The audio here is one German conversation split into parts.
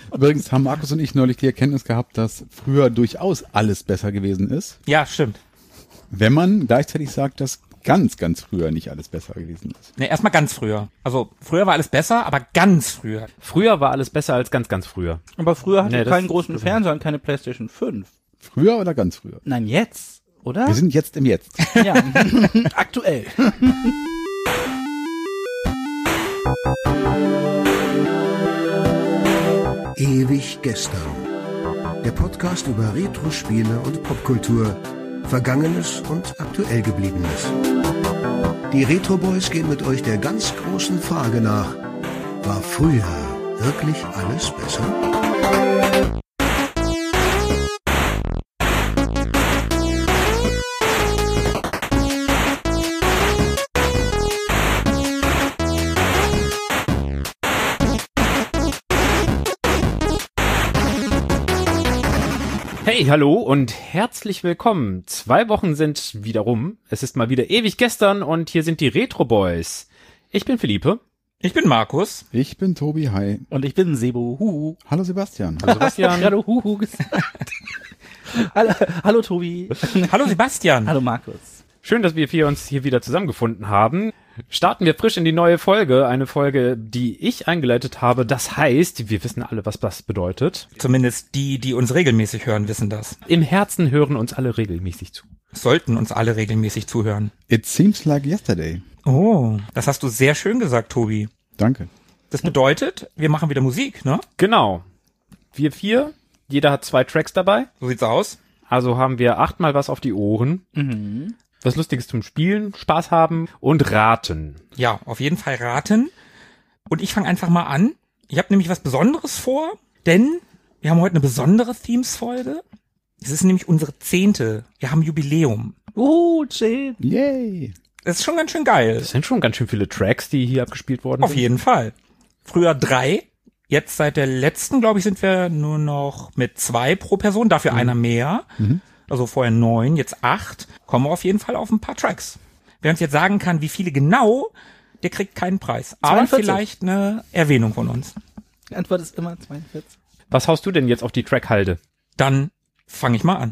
Übrigens haben Markus und ich neulich die Erkenntnis gehabt, dass früher durchaus alles besser gewesen ist. Ja, stimmt. Wenn man gleichzeitig sagt, dass ganz, ganz früher nicht alles besser gewesen ist. Ne, erstmal ganz früher. Also früher war alles besser, aber ganz früher. Früher war alles besser als ganz, ganz früher. Aber früher hatte Nee, ich das keinen ist großen stimmt. Fernseher und keine PlayStation 5. Früher oder ganz früher? Nein, jetzt, oder? Wir sind jetzt im Jetzt. Ja, aktuell. Ewig gestern. Der Podcast über Retro-Spiele und Popkultur. Vergangenes und aktuell Gebliebenes. Die Retro Boys gehen mit euch der ganz großen Frage nach: War früher wirklich alles besser? Hey, hallo und herzlich willkommen. 2 Wochen sind wieder rum. Es ist mal wieder ewig gestern und hier sind die Retro Boys. Ich bin Philippe. Ich bin Markus. Ich bin Tobi, hi. Und ich bin Sebo. Huhu. Hallo Sebastian. Hallo Sebastian. Hallo Huhu gesagt. Hallo Tobi. Hallo Sebastian. Hallo Markus. Schön, dass wir uns hier wieder zusammengefunden haben. Starten wir frisch in die neue Folge. Eine Folge, die ich eingeleitet habe. Das heißt, wir wissen alle, was das bedeutet. Zumindest die uns regelmäßig hören, wissen das. Im Herzen hören uns alle regelmäßig zu. Sollten uns alle regelmäßig zuhören. It seems like yesterday. Oh, das hast du sehr schön gesagt, Tobi. Danke. Das bedeutet, wir machen wieder Musik, ne? Genau. Wir 4, jeder hat 2 Tracks dabei. So sieht's aus. Also haben wir 8-mal was auf die Ohren. Was Lustiges zum Spielen, Spaß haben und raten. Ja, auf jeden Fall raten. Und ich fange einfach mal an. Ich habe nämlich was Besonderes vor, denn wir haben heute eine besondere Themes-Folge. Es ist nämlich unsere 10. Wir haben Jubiläum. 10. Yay. Das ist schon ganz schön geil. Das sind schon ganz schön viele Tracks, die hier abgespielt worden Auf sind. jeden Fall. Früher 3. Jetzt seit der letzten, glaube ich, sind wir nur noch mit 2 pro Person. Dafür einer mehr. Also vorher 9, jetzt 8. Kommen wir auf jeden Fall auf ein paar Tracks. Wer uns jetzt sagen kann, wie viele genau, der kriegt keinen Preis. Aber 42. vielleicht eine Erwähnung von uns. Die Antwort ist immer 42. Was haust du denn jetzt auf die Trackhalde? Dann fange ich mal an.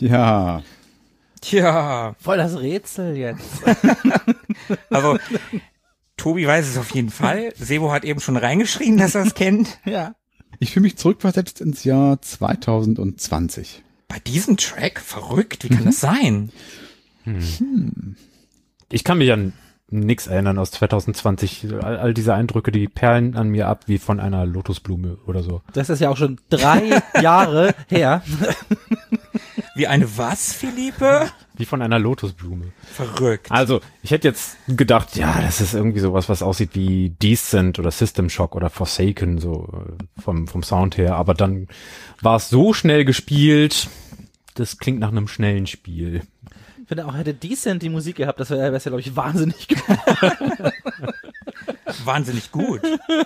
Tja, Tja, Voll das Rätsel jetzt. also Tobi weiß es auf jeden Fall. Sebo hat eben schon reingeschrien, dass er es kennt. Ja. ich fühle mich zurückversetzt ins Jahr 2020. Bei diesem Track? Verrückt, wie kann das sein? Ich kann mich an nix erinnern aus 2020. All diese Eindrücke, die perlen an mir ab wie von einer Lotusblume oder so. Das ist ja auch schon 3 Jahre her. Wie eine was, Philippe? Wie von einer Lotusblume. Verrückt. Also, ich hätte jetzt gedacht, ja, das ist irgendwie sowas, was aussieht wie Descent oder System Shock oder Forsaken, so vom Sound her. Aber dann war es so schnell gespielt, das klingt nach einem schnellen Spiel. Ich finde auch, hätte Decent die Musik gehabt, das wäre ja, glaube ich, wahnsinnig geworden. Wahnsinnig gut.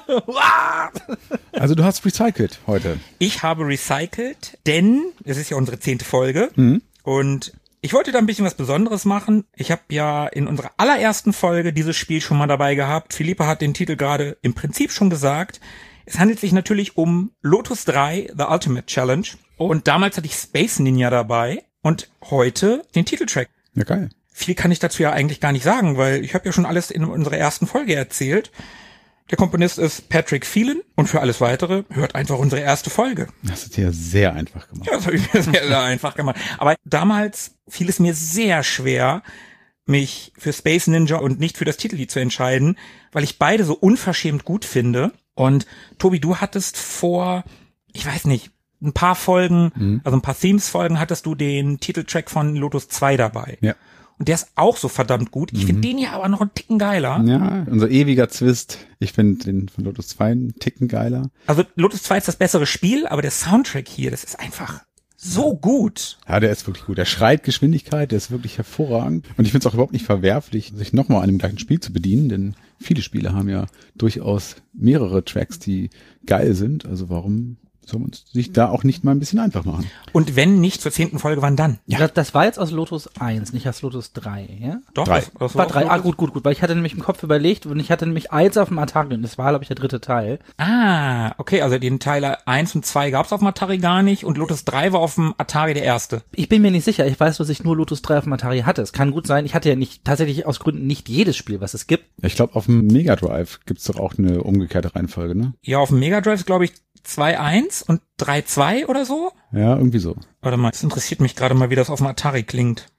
Also du hast recycelt heute. Ich habe recycelt, denn es ist ja unsere 10. Folge und ich wollte da ein bisschen was Besonderes machen. Ich habe ja in unserer allerersten Folge dieses Spiel schon mal dabei gehabt. Philippe hat den Titel gerade im Prinzip schon gesagt. Es handelt sich natürlich um Lotus 3, The Ultimate Challenge. Und damals hatte ich Space Ninja dabei und heute den Titeltrack. Ja, geil. Viel kann ich dazu ja eigentlich gar nicht sagen, weil ich habe ja schon alles in unserer ersten Folge erzählt. Der Komponist ist Patrick Phelan und für alles Weitere hört einfach unsere erste Folge. Das ist ja sehr einfach gemacht. Ja, das habe ich mir sehr, sehr einfach gemacht. Aber damals fiel es mir sehr schwer, mich für Space Ninja und nicht für das Titellied zu entscheiden, weil ich beide so unverschämt gut finde. Und Tobi, du hattest vor, ich weiß nicht, ein paar Folgen, also ein paar Themes-Folgen hattest du den Titeltrack von Lotus 2 dabei. Ja. Und der ist auch so verdammt gut. Ich finde den ja aber noch einen Ticken geiler. Ja, unser ewiger Zwist. Ich finde den von Lotus 2 einen Ticken geiler. Also Lotus 2 ist das bessere Spiel, aber der Soundtrack hier, das ist einfach so gut. Ja, der ist wirklich gut. Der schreit Geschwindigkeit, der ist wirklich hervorragend. Und ich finde es auch überhaupt nicht verwerflich, sich nochmal an dem gleichen Spiel zu bedienen, denn viele Spiele haben ja durchaus mehrere Tracks, die geil sind. Also warum soll man sich da auch nicht mal ein bisschen einfach machen? Und wenn nicht zur 10. Folge, wann dann? Ja. Das war jetzt aus Lotus 1, nicht aus Lotus 3, ja? Doch, 3. das War 3, Lotus- gut, weil ich hatte nämlich im Kopf überlegt und ich hatte nämlich 1 auf dem Atari und das war, glaube ich, der 3. Teil. Ah, okay, also den Teile 1 und 2 gab's auf dem Atari gar nicht und Lotus 3 war auf dem Atari der erste. Ich bin mir nicht sicher, ich weiß, dass ich nur Lotus 3 auf dem Atari hatte. Es kann gut sein, ich hatte ja nicht, tatsächlich aus Gründen nicht jedes Spiel, was es gibt. Ich glaube, auf dem Mega Drive gibt's doch auch eine umgekehrte Reihenfolge, ne? Ja, auf dem Mega Drive ist, glaube ich, 2.1 und 3.2 oder so. Ja, irgendwie so. Warte mal, das interessiert mich gerade mal, wie das auf dem Atari klingt.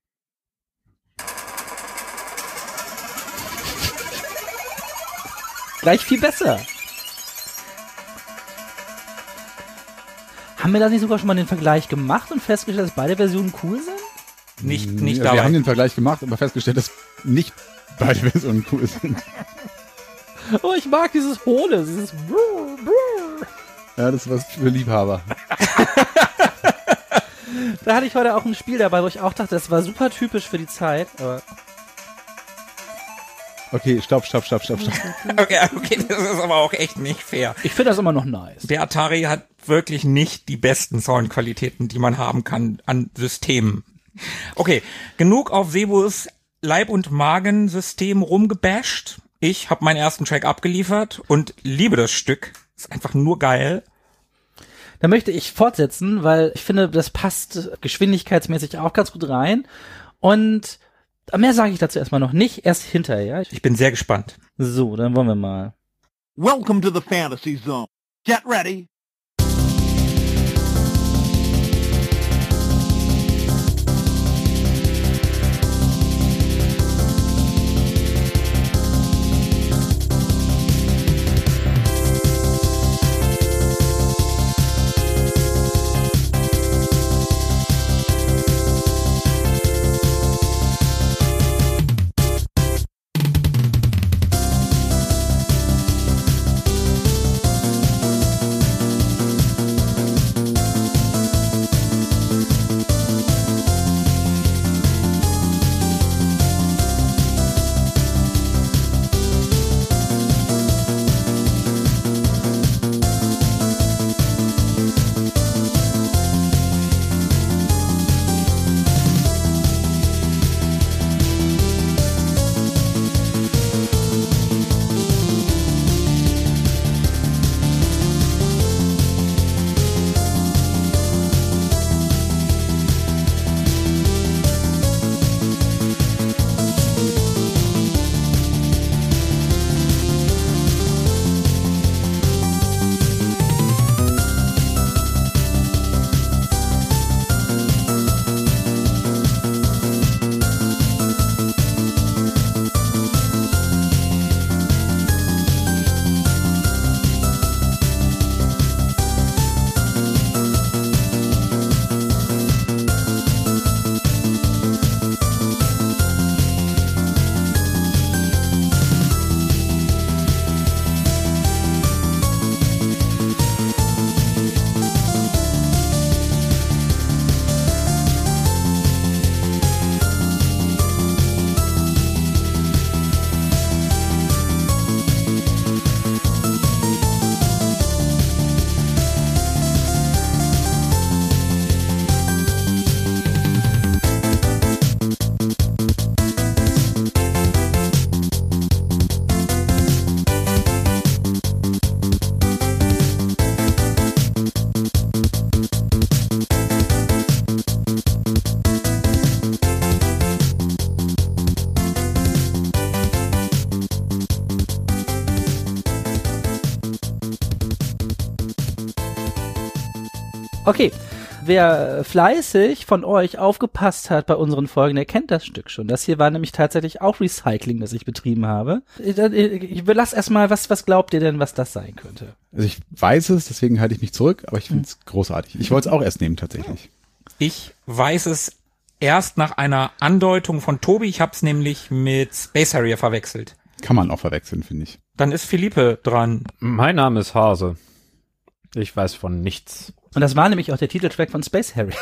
Gleich viel besser. Haben wir da nicht sogar schon mal den Vergleich gemacht und festgestellt, dass beide Versionen cool sind? Nicht Ja, wir dabei. haben den Vergleich gemacht, aber festgestellt, dass nicht beide Versionen cool sind. Oh, ich mag dieses Hohle, dieses Brrr, Brrr. Ja, das ist was für Liebhaber. Da hatte ich heute auch ein Spiel dabei, wo ich auch dachte, das war super typisch für die Zeit. Aber Okay, stopp. Okay, das ist aber auch echt nicht fair. ich finde das immer noch nice. Der Atari hat wirklich nicht die besten Soundqualitäten, die man haben kann an Systemen. Okay, genug auf Sebos Leib- und Magensystem rumgebasht. Ich habe meinen ersten Track abgeliefert und liebe das Stück. Ist einfach nur geil. Da möchte ich fortsetzen, weil ich finde, das passt geschwindigkeitsmäßig auch ganz gut rein. Und mehr sage ich dazu erstmal noch nicht, erst hinterher. Ich bin sehr gespannt. So, dann wollen wir mal. Welcome to the Fantasy Zone. Get ready. Okay, wer fleißig von euch aufgepasst hat bei unseren Folgen, der kennt das Stück schon. Das hier war nämlich tatsächlich auch Recycling, das ich betrieben habe. Ich lass erstmal, was glaubt ihr denn, was das sein könnte? Also ich weiß es, deswegen halte ich mich zurück, aber ich finde es großartig. Ich wollte es auch erst nehmen, tatsächlich. Ich weiß es erst nach einer Andeutung von Tobi. Ich habe es nämlich mit Space Harrier verwechselt. Kann man auch verwechseln, finde ich. Dann ist Philippe dran. Mein Name ist Hase. Ich weiß von nichts. Und das war nämlich auch der Titeltrack von Space Harrier.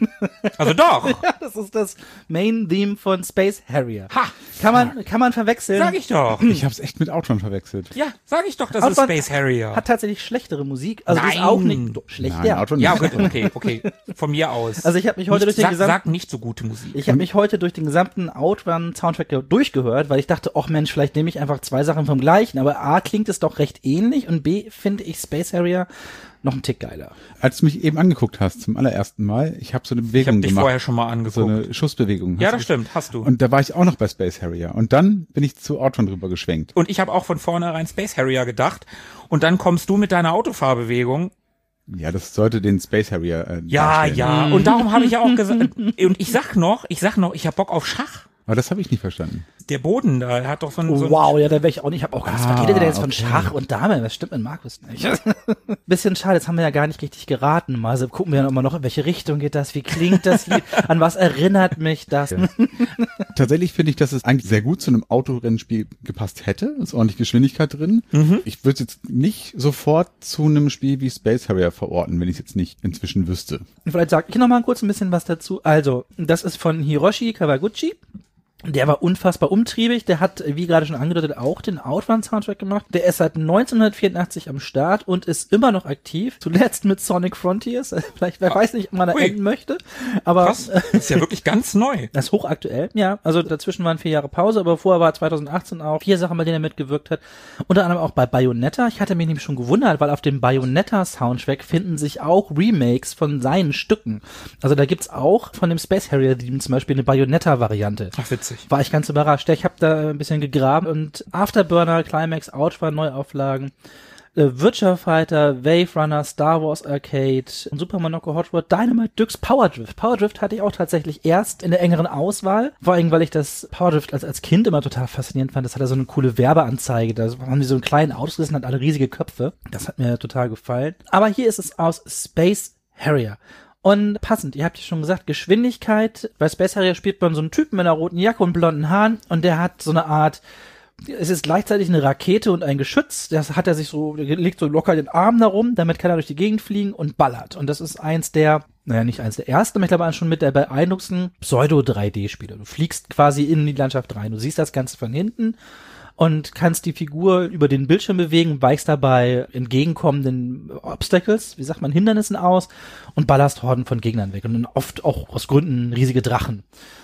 Also doch. Ja, das ist das Main-Theme von Space Harrier. Ha! Kann man verwechseln. Sag ich doch. Ich habe es echt mit Outrun verwechselt. Ja, sag ich doch, das ist Outrun Space Harrier. Hat tatsächlich schlechtere Musik. Also Nein. ist auch nicht schlechter. Nein, Outrun Ja, nicht. okay. Von mir aus. Also ich habe mich heute durch den Sag nicht so gute Musik. Ich habe mich heute durch den gesamten Outrun-Soundtrack durchgehört, weil ich dachte, ach Mensch, vielleicht nehme ich einfach 2 Sachen vom Gleichen. Aber A, klingt es doch recht ähnlich und B, finde ich Space Harrier noch einen Tick geiler. Als du mich eben angeguckt hast, zum allerersten Mal, ich habe so eine Ich Bewegung habe dich gemacht. vorher schon mal So angeguckt. eine Schussbewegung. Ja, Hast das du- stimmt, hast du. Und da war ich auch noch bei Space Harrier. Und dann bin ich zu Outrun drüber geschwenkt. Und ich habe auch von vornherein Space Harrier gedacht. Und dann kommst du mit deiner Autofahrbewegung. Ja, das sollte den Space Harrier Ja, darstellen. ja. Und darum habe ich ja auch gesagt. Und ich sag noch, ich habe Bock auf Schach. Aber das habe ich nicht verstanden. Der Boden da hat doch so ein... Oh, wow, ja, da wäre ich auch nicht. Ich habe auch ganz was redet der jetzt von okay. Schach und Dame? Was stimmt mit Markus nicht? Bisschen schade, jetzt haben wir ja gar nicht richtig geraten. Mal also gucken wir dann immer noch, in welche Richtung geht das, wie klingt das Lied, an was erinnert mich das? Ja. Tatsächlich finde ich, dass es eigentlich sehr gut zu einem Autorennspiel gepasst hätte. Ist ordentlich Geschwindigkeit drin. Ich würde es jetzt nicht sofort zu einem Spiel wie Space Harrier verorten, wenn ich es jetzt nicht inzwischen wüsste. Vielleicht sage ich noch mal kurz ein bisschen was dazu. Also, das ist von Hiroshi Kawaguchi. Der war unfassbar umtriebig. Der hat, wie gerade schon angedeutet, auch den Outrun-Soundtrack gemacht. Der ist seit 1984 am Start und ist immer noch aktiv. Zuletzt mit Sonic Frontiers. Vielleicht, wer weiß nicht, ob man da Ui. enden möchte. Aber Krass, das ist ja wirklich ganz neu. das ist hochaktuell, ja. Also dazwischen waren 4 Jahre Pause, aber vorher war 2018 auch 4 Sachen, bei denen er mitgewirkt hat. Unter anderem auch bei Bayonetta. Ich hatte mich nämlich schon gewundert, weil auf dem Bayonetta-Soundtrack finden sich auch Remakes von seinen Stücken. Also da gibt's auch von dem Space Harrier-Theme zum Beispiel eine Bayonetta-Variante. Ach, witzig. War ich ganz überrascht. Ich habe da ein bisschen gegraben und Afterburner, Climax, Outrun, Neuauflagen, Virtua Fighter, Wave Runner, Star Wars Arcade, Super Monaco Hot Rod, Dynamite Deluxe, Power Drift. Power Drift hatte ich auch tatsächlich erst in der engeren Auswahl, vor allem, weil ich das Power Drift als Kind immer total faszinierend fand. Das hatte so eine coole Werbeanzeige, da haben die so einen kleinen Autos gerissen, hat alle riesige Köpfe. Das hat mir total gefallen. Aber hier ist es aus Space Harrier. Und passend, ihr habt ja schon gesagt, Geschwindigkeit. Bei Space Harrier spielt man so einen Typen mit einer roten Jacke und blonden Haaren und der hat so eine Art, es ist gleichzeitig eine Rakete und ein Geschütz. Das hat er sich so, legt so locker den Arm darum, damit kann er durch die Gegend fliegen und ballert. Und das ist eins der, naja, nicht eins der ersten, aber ich glaube schon mit der beeindruckendsten Pseudo-3D-Spiele. Du fliegst quasi in die Landschaft rein. Du siehst das Ganze von hinten und kannst die Figur über den Bildschirm bewegen, weichst dabei entgegenkommenden Obstacles, wie sagt man, Hindernissen aus und ballerst Horden von Gegnern weg. Und dann oft auch aus Gründen riesige Drachen.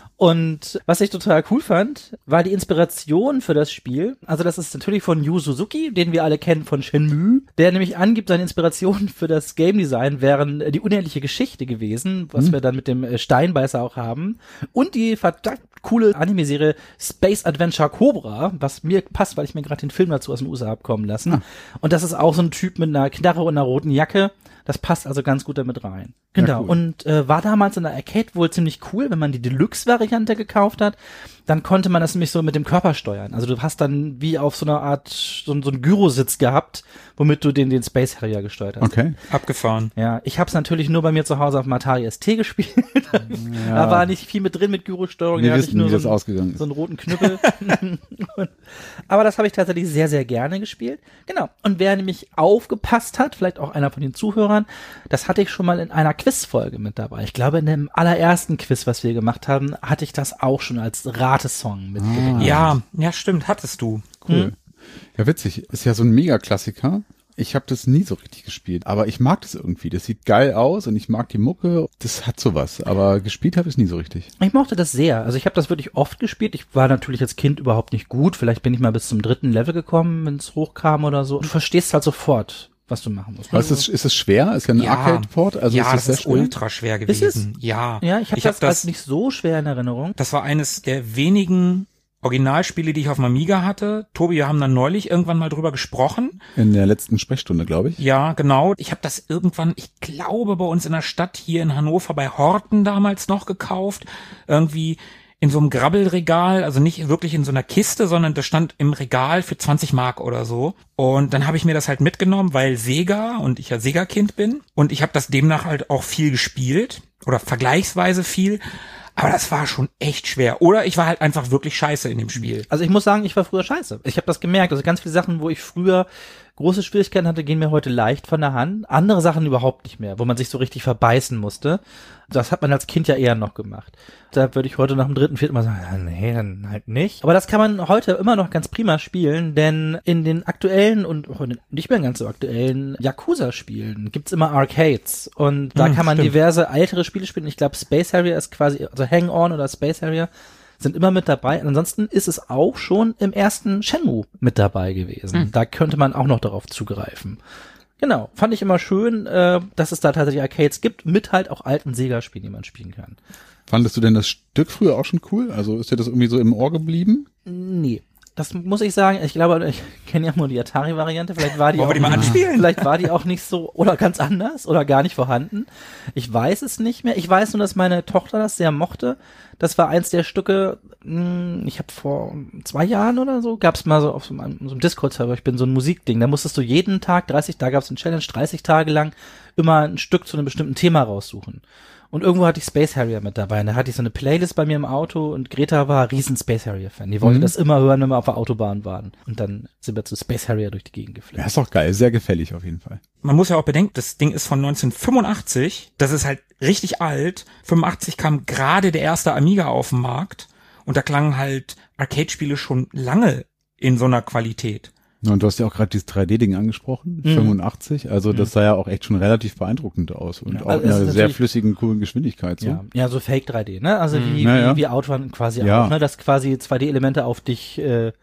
Und was ich total cool fand, war die Inspiration für das Spiel. Also das ist natürlich von Yu Suzuki, den wir alle kennen von Shenmue, der nämlich angibt, seine Inspiration für das Game Design wären die unendliche Geschichte gewesen, was wir dann mit dem Steinbeißer auch haben. Und die verdammt coole Anime-Serie Space Adventure Cobra, was mir passt, weil ich mir gerade den Film dazu aus den USA habe kommen lassen. Und das ist auch so ein Typ mit einer Knarre und einer roten Jacke. Das passt also ganz gut damit rein. Genau. Ja, cool. Und war damals in der Arcade wohl ziemlich cool, wenn man die Deluxe-Variante gekauft hat. Dann konnte man das nämlich so mit dem Körper steuern. Also du hast dann wie auf so einer Art, so einen Gyrositz gehabt, womit du den Space Harrier gesteuert hast. Okay. Abgefahren. Ja, ich habe es natürlich nur bei mir zu Hause auf dem Atari ST gespielt. Da war nicht viel mit drin mit Gyrosteuerung. Wir Da hatte wissen, ich nur wie das so ausgegangen ist. einen roten Knüppel. Aber das habe ich tatsächlich sehr, sehr gerne gespielt. Genau. Und wer nämlich aufgepasst hat, vielleicht auch einer von den Zuhörern, das hatte ich schon mal in einer Quizfolge mit dabei. Ich glaube, in dem allerersten Quiz, was wir gemacht haben, hatte ich das auch schon als Ratesong mitgebracht. Ja, stimmt, hattest du. Cool. Ja, witzig. Ist ja so ein Mega-Klassiker. Ich habe das nie so richtig gespielt, aber ich mag das irgendwie. Das sieht geil aus und ich mag die Mucke. Das hat sowas, aber gespielt habe ich es nie so richtig. Ich mochte das sehr. Also ich habe das wirklich oft gespielt. Ich war natürlich als Kind überhaupt nicht gut. Vielleicht bin ich mal bis zum 3. Level gekommen, wenn es hochkam oder so. Du verstehst halt sofort, was du machen musst. Aber ist es schwer? Ist ja ein Arcade-Port? Also ja, ist das ist schwer? ultra schwer gewesen. Ja, Ja, ich habe das als nicht so schwer in Erinnerung. Das war eines der wenigen Originalspiele, die ich auf dem Amiga hatte. Tobi, wir haben dann neulich irgendwann mal drüber gesprochen. In der letzten Sprechstunde, glaube ich. Ja, genau. Ich habe das irgendwann, ich glaube, bei uns in der Stadt hier in Hannover bei Horten damals noch gekauft. Irgendwie in so einem Grabbelregal, also nicht wirklich in so einer Kiste, sondern das stand im Regal für 20 Mark oder so. Und dann habe ich mir das halt mitgenommen, weil Sega und ich ja Sega-Kind bin. Und ich habe das demnach halt auch viel gespielt oder vergleichsweise viel. Aber das war schon echt schwer. Oder ich war halt einfach wirklich scheiße in dem Spiel. Also ich muss sagen, ich war früher scheiße. Ich habe das gemerkt. Also ganz viele Sachen, wo ich früher große Schwierigkeiten hatte, gehen mir heute leicht von der Hand. Andere Sachen überhaupt nicht mehr, wo man sich so richtig verbeißen musste. Das hat man als Kind ja eher noch gemacht. Da würde ich heute nach dem 3., 4. Mal sagen, nee, dann halt nicht. Aber das kann man heute immer noch ganz prima spielen, denn in den aktuellen und nicht mehr ganz so aktuellen Yakuza-Spielen gibt's immer Arcades. Und da kann man diverse ältere Spiele spielen. Ich glaube, Space Harrier ist quasi, also Hang-On oder Space Harrier sind immer mit dabei. Ansonsten ist es auch schon im ersten Shenmue mit dabei gewesen. Da könnte man auch noch darauf zugreifen. Genau, fand ich immer schön, dass es da tatsächlich Arcades gibt, mit halt auch alten Sega-Spielen, die man spielen kann. Fandest du denn das Stück früher auch schon cool? Also ist dir das irgendwie so im Ohr geblieben? Nee. Das muss ich sagen, ich glaube, ich kenne ja nur die Atari-Variante, vielleicht war die Wollen auch wir die mal anspielen? Vielleicht war die auch nicht so, oder ganz anders, oder gar nicht vorhanden. Ich weiß es nicht mehr. Ich weiß nur, dass meine Tochter das sehr mochte. Das war eins der Stücke, ich habe vor 2 Jahren oder so, gab's mal so auf so einem Discord-Server, ich bin so ein Musikding, da musstest du jeden Tag, da gab's eine Challenge, 30 Tage lang immer ein Stück zu einem bestimmten Thema raussuchen. Und irgendwo hatte ich Space Harrier mit dabei. Und da hatte ich so eine Playlist bei mir im Auto und Greta war riesen Space Harrier-Fan. Die wollte das immer hören, wenn wir auf der Autobahn waren. Und dann sind wir zu Space Harrier durch die Gegend geflogen. Ja, ist doch geil, sehr gefällig auf jeden Fall. Man muss ja auch bedenken, das Ding ist von 1985. Das ist halt richtig alt. 85 kam gerade der erste Amiga auf den Markt. Und da klangen halt Arcade-Spiele schon lange in so einer Qualität. Und du hast ja auch gerade dieses 3D-Ding angesprochen, 85, also das sah ja auch echt schon relativ beeindruckend aus und auch in einer sehr flüssigen, coolen Geschwindigkeit. So. Ja, so Fake 3D, ne? Also wie Outrun quasi auch, ne? Dass quasi 2D-Elemente auf dich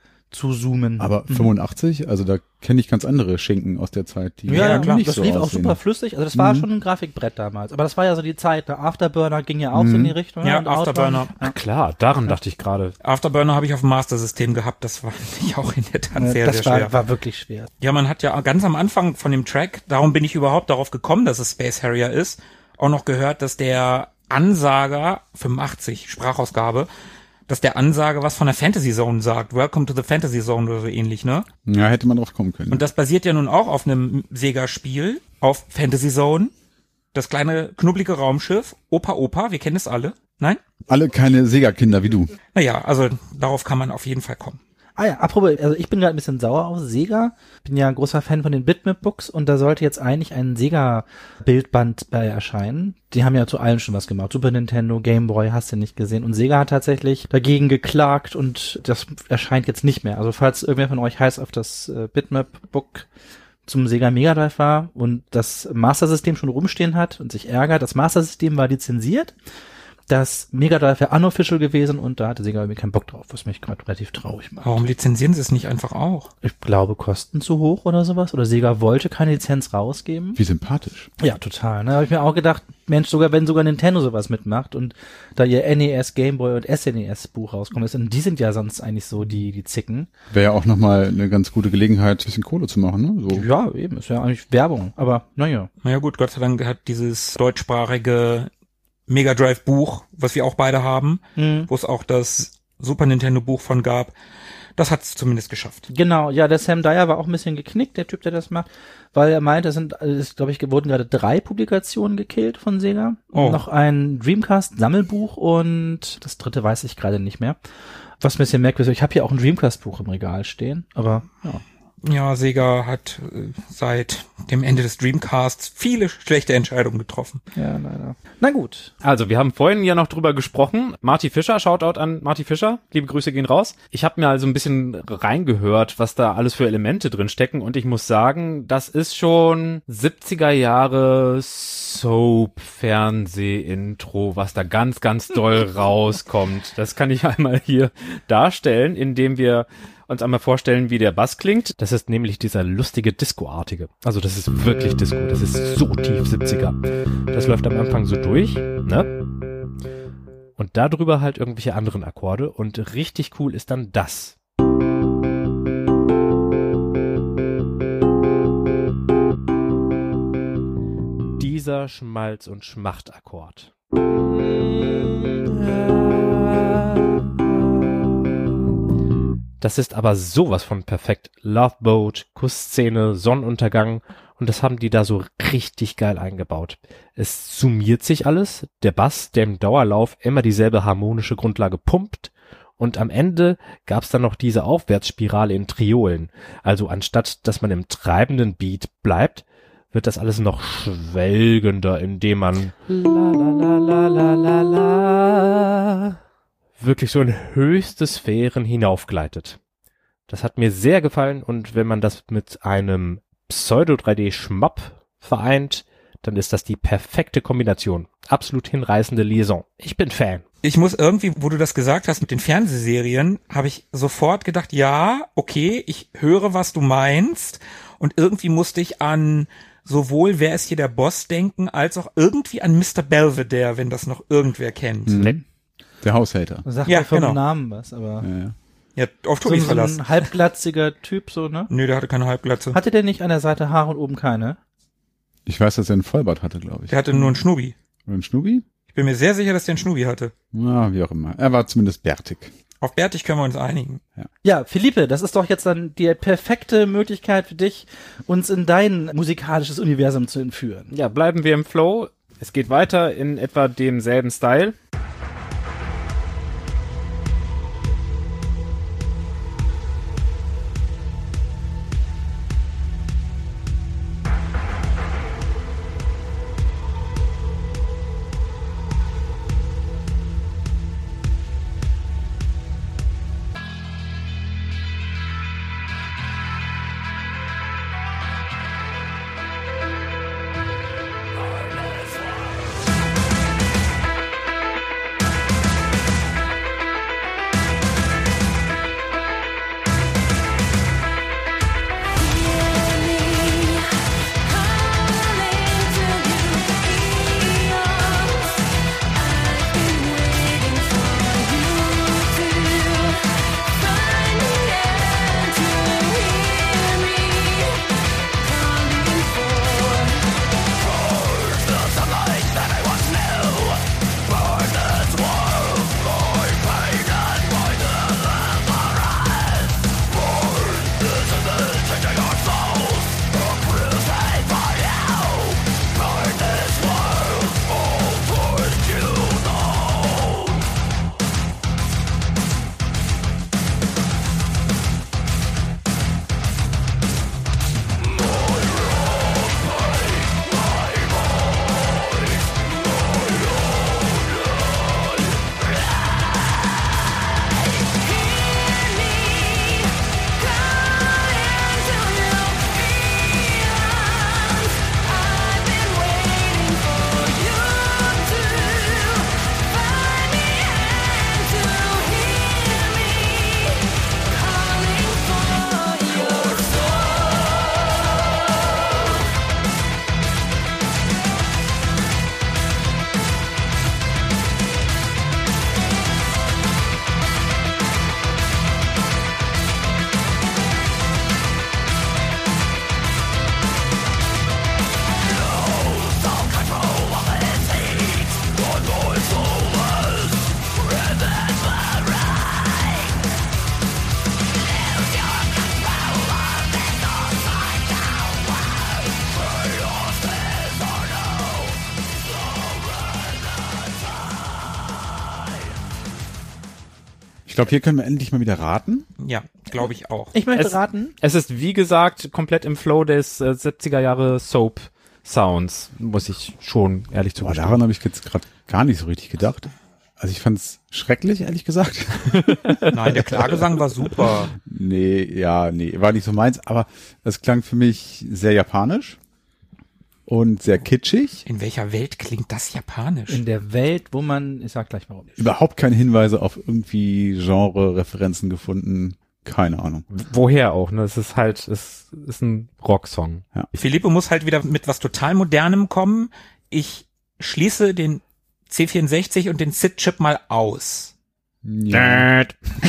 zu zoomen. Aber 85, also da kenne ich ganz andere Schinken aus der Zeit, die klar, nicht das so lief aussehen. auch super flüssig, also das war schon ein Grafikbrett damals, aber das war ja so die Zeit, der Afterburner ging ja auch so in die Richtung. Ja, und Afterburner. Ach klar, daran dachte ich gerade. Afterburner habe ich auf dem Master-System gehabt, das war ich auch in der Tat sehr schwer. Das war wirklich schwer. Ja, man hat ja ganz am Anfang von dem Track, darum bin ich überhaupt darauf gekommen, dass es Space Harrier ist, auch noch gehört, dass der Ansager, 85, Sprachausgabe, dass der Ansager was von der Fantasy Zone sagt. Welcome to the Fantasy Zone oder so ähnlich, ne? Ja, hätte man drauf kommen können. Und das basiert ja nun auch auf einem Sega-Spiel, auf Fantasy Zone. Das kleine, knubbelige Raumschiff. Opa, wir kennen es alle. Nein? Alle keine Sega-Kinder wie du. Naja, also darauf kann man auf jeden Fall kommen. Ah ja, apropos, also ich bin gerade ein bisschen sauer auf Sega. Bin ja ein großer Fan von den Bitmap-Books und da sollte jetzt eigentlich ein Sega-Bildband bei erscheinen. Die haben ja zu allen schon was gemacht. Super Nintendo, Game Boy, hast du nicht gesehen. Und Sega hat tatsächlich dagegen geklagt und das erscheint jetzt nicht mehr. Also falls irgendwer von euch heiß auf das Bitmap-Book zum Sega Mega Drive war und das Master-System schon rumstehen hat und sich ärgert, das Master-System war lizenziert. Das Mega Drive wäre unofficial gewesen und da hatte Sega irgendwie keinen Bock drauf, was mich gerade relativ traurig macht. Warum lizenzieren sie es nicht einfach auch? Ich glaube, Kosten zu hoch oder sowas. Oder Sega wollte keine Lizenz rausgeben. Wie sympathisch. Ja, total. Da habe ich mir auch gedacht, Mensch, wenn sogar Nintendo sowas mitmacht und da ihr NES, Game Boy und SNES Buch rauskommt ist, und die sind ja sonst eigentlich so die Zicken. Wäre ja auch nochmal eine ganz gute Gelegenheit, ein bisschen Kohle zu machen, ne? So. Ja, eben, ist ja eigentlich Werbung, aber naja. Naja gut, Gott sei Dank hat dieses deutschsprachige Mega Drive Buch, was wir auch beide haben, wo es auch das Super Nintendo Buch von gab, das hat es zumindest geschafft. Genau, ja, der Sam Dyer war auch ein bisschen geknickt, der Typ, der das macht, weil er meinte, wurden gerade 3 Publikationen gekillt von Sega. Oh. Noch ein Dreamcast-Sammelbuch und das 3. weiß ich gerade nicht mehr. Was ein bisschen merkwürdig ist, ich habe hier auch ein Dreamcast-Buch im Regal stehen, aber ja. Ja, Sega hat seit dem Ende des Dreamcasts viele schlechte Entscheidungen getroffen. Ja, leider. Na gut. Also, wir haben vorhin ja noch drüber gesprochen. Marty Fischer, Shoutout an Marty Fischer. Liebe Grüße gehen raus. Ich habe mir also ein bisschen reingehört, was da alles für Elemente drin stecken und ich muss sagen, das ist schon 70er Jahre Soap-Fernseh-Intro, was da ganz, ganz doll rauskommt. Das kann ich einmal hier darstellen, indem wir uns einmal vorstellen, wie der Bass klingt. Das ist nämlich dieser lustige Disco-artige. Also das ist wirklich Disco. Das ist so tief 70er. Das läuft am Anfang so durch, ne? und darüber halt irgendwelche anderen Akkorde und richtig cool ist dann das. Dieser Schmalz- und Schmachtakkord. Das ist aber sowas von perfekt. Love Boat, Kussszene, Sonnenuntergang und das haben die da so richtig geil eingebaut. Es summiert sich alles, der Bass, der im Dauerlauf immer dieselbe harmonische Grundlage pumpt und am Ende gab's dann noch diese Aufwärtsspirale in Triolen. Also anstatt, dass man im treibenden Beat bleibt, wird das alles noch schwelgender, indem man wirklich so in höchste Sphären hinaufgleitet. Das hat mir sehr gefallen und wenn man das mit einem Pseudo-3D-Schmapp vereint, dann ist das die perfekte Kombination. Absolut hinreißende Liaison. Ich bin Fan. Ich muss irgendwie, wo du das gesagt hast mit den Fernsehserien, habe ich sofort gedacht, ja, okay, ich höre, was du meinst und irgendwie musste ich an sowohl Wer ist hier der Boss denken, als auch irgendwie an Mr. Belvedere, wenn das noch irgendwer kennt. Mhm. Der Haushälter. Sagt Ja, ja vom genau. Namen was, aber Ja, auf so Tobis Verlass. ein halbglatziger Typ so, ne? Nö, der hatte keine Halbglatze. Hatte der nicht an der Seite Haare und oben keine? Ich weiß, dass er einen Vollbart hatte, glaube ich. Der hatte nur einen Schnubi. Oder einen Schnubi? Ich bin mir sehr sicher, dass der einen Schnubi hatte. Ja, wie auch immer. Er war zumindest bärtig. Auf bärtig können wir uns einigen. Ja, Philippe, das ist doch jetzt dann die perfekte Möglichkeit für dich, uns in dein musikalisches Universum zu entführen. Ja, bleiben wir im Flow. Es geht weiter in etwa demselben Style. Ich glaube, hier können wir endlich mal wieder raten. Ja, glaube ich auch. Ich möchte raten. Es ist, wie gesagt, komplett im Flow des 70er Jahre Soap-Sounds, muss ich schon ehrlich Boah, zugestehen. daran habe ich jetzt gerade gar nicht so richtig gedacht. Also ich fand's schrecklich, ehrlich gesagt. Nein, der Klagesang war super. Nee, war nicht so meins, aber es klang für mich sehr japanisch und sehr kitschig. In welcher Welt klingt das japanisch? In der Welt, wo man, ich sag gleich warum. Überhaupt keine Hinweise auf irgendwie Genre-Referenzen gefunden. Keine Ahnung. Woher auch, ne? Es ist halt, es ist ein Rocksong. Philippe muss halt wieder mit was total Modernem kommen. Ich schließe den C64 und den SID-Chip mal aus. Ja.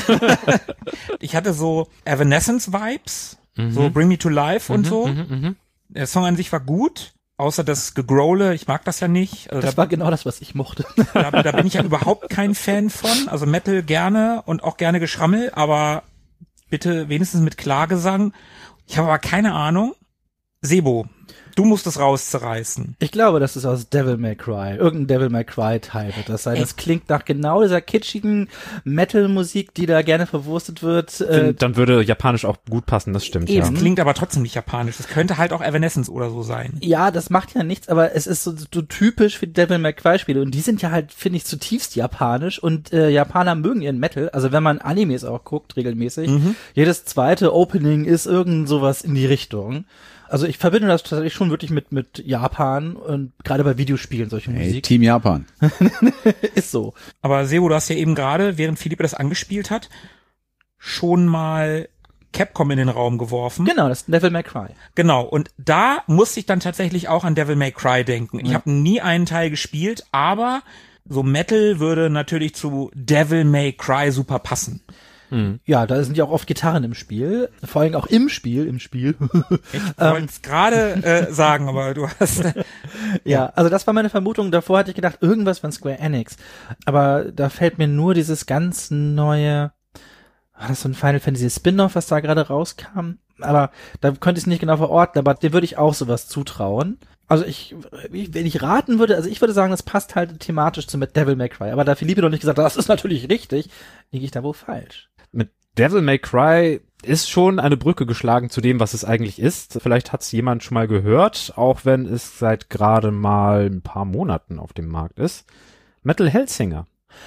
Ich hatte so Evanescence-Vibes, so Bring Me to Life und so. Der Song an sich war gut, außer das Gegrole, ich mag das ja nicht. Also Das war genau das, was ich mochte. da bin ich ja überhaupt kein Fan von. Also Metal gerne und auch gerne Geschrammel, aber bitte wenigstens mit Klagesang. Ich habe aber keine Ahnung. Sebo, du musst es rauszerreißen. Ich glaube, das ist aus Devil May Cry. Irgendein Devil May Cry Teil wird das sein. Das klingt nach genau dieser kitschigen Metal-Musik, die da gerne verwurstet wird. Dann würde japanisch auch gut passen, das stimmt. Das Ja. klingt aber trotzdem nicht japanisch. Das könnte halt auch Evanescence oder so sein. Ja, das macht ja nichts, aber es ist so typisch für die Devil May Cry Spiele und die sind ja halt, finde ich, zutiefst japanisch und Japaner mögen ihren Metal. Also wenn man Animes auch guckt, regelmäßig, jedes zweite Opening ist irgend sowas in die Richtung. Also ich verbinde das tatsächlich schon wirklich mit Japan und gerade bei Videospielen solche Hey, Musik. Team Japan. Ist so. Aber Sebo, du hast ja eben gerade, während Philippe das angespielt hat, schon mal Capcom in den Raum geworfen. Genau, das ist Devil May Cry. Genau, und da musste ich dann tatsächlich auch an Devil May Cry denken. Ich habe nie einen Teil gespielt, aber so Metal würde natürlich zu Devil May Cry super passen. Ja, da sind ja auch oft Gitarren im Spiel, vor allem auch im Spiel. Ich wollte es gerade sagen, aber du hast... Ja, also das war meine Vermutung. Davor hatte ich gedacht, irgendwas von Square Enix. Aber da fällt mir nur dieses ganz neue, war das so ein Final Fantasy Spin-off, was da gerade rauskam? Aber da könnte ich es nicht genau verorten, aber dem würde ich auch sowas zutrauen. Also wenn ich raten würde, also ich würde sagen, das passt halt thematisch zu Devil May Cry. Aber da Philippe noch nicht gesagt hat, das ist natürlich richtig, liege ich da wohl falsch. Mit Devil May Cry ist schon eine Brücke geschlagen zu dem, was es eigentlich ist. Vielleicht hat es jemand schon mal gehört, auch wenn es seit gerade mal ein paar Monaten auf dem Markt ist. Metal Hellsinger.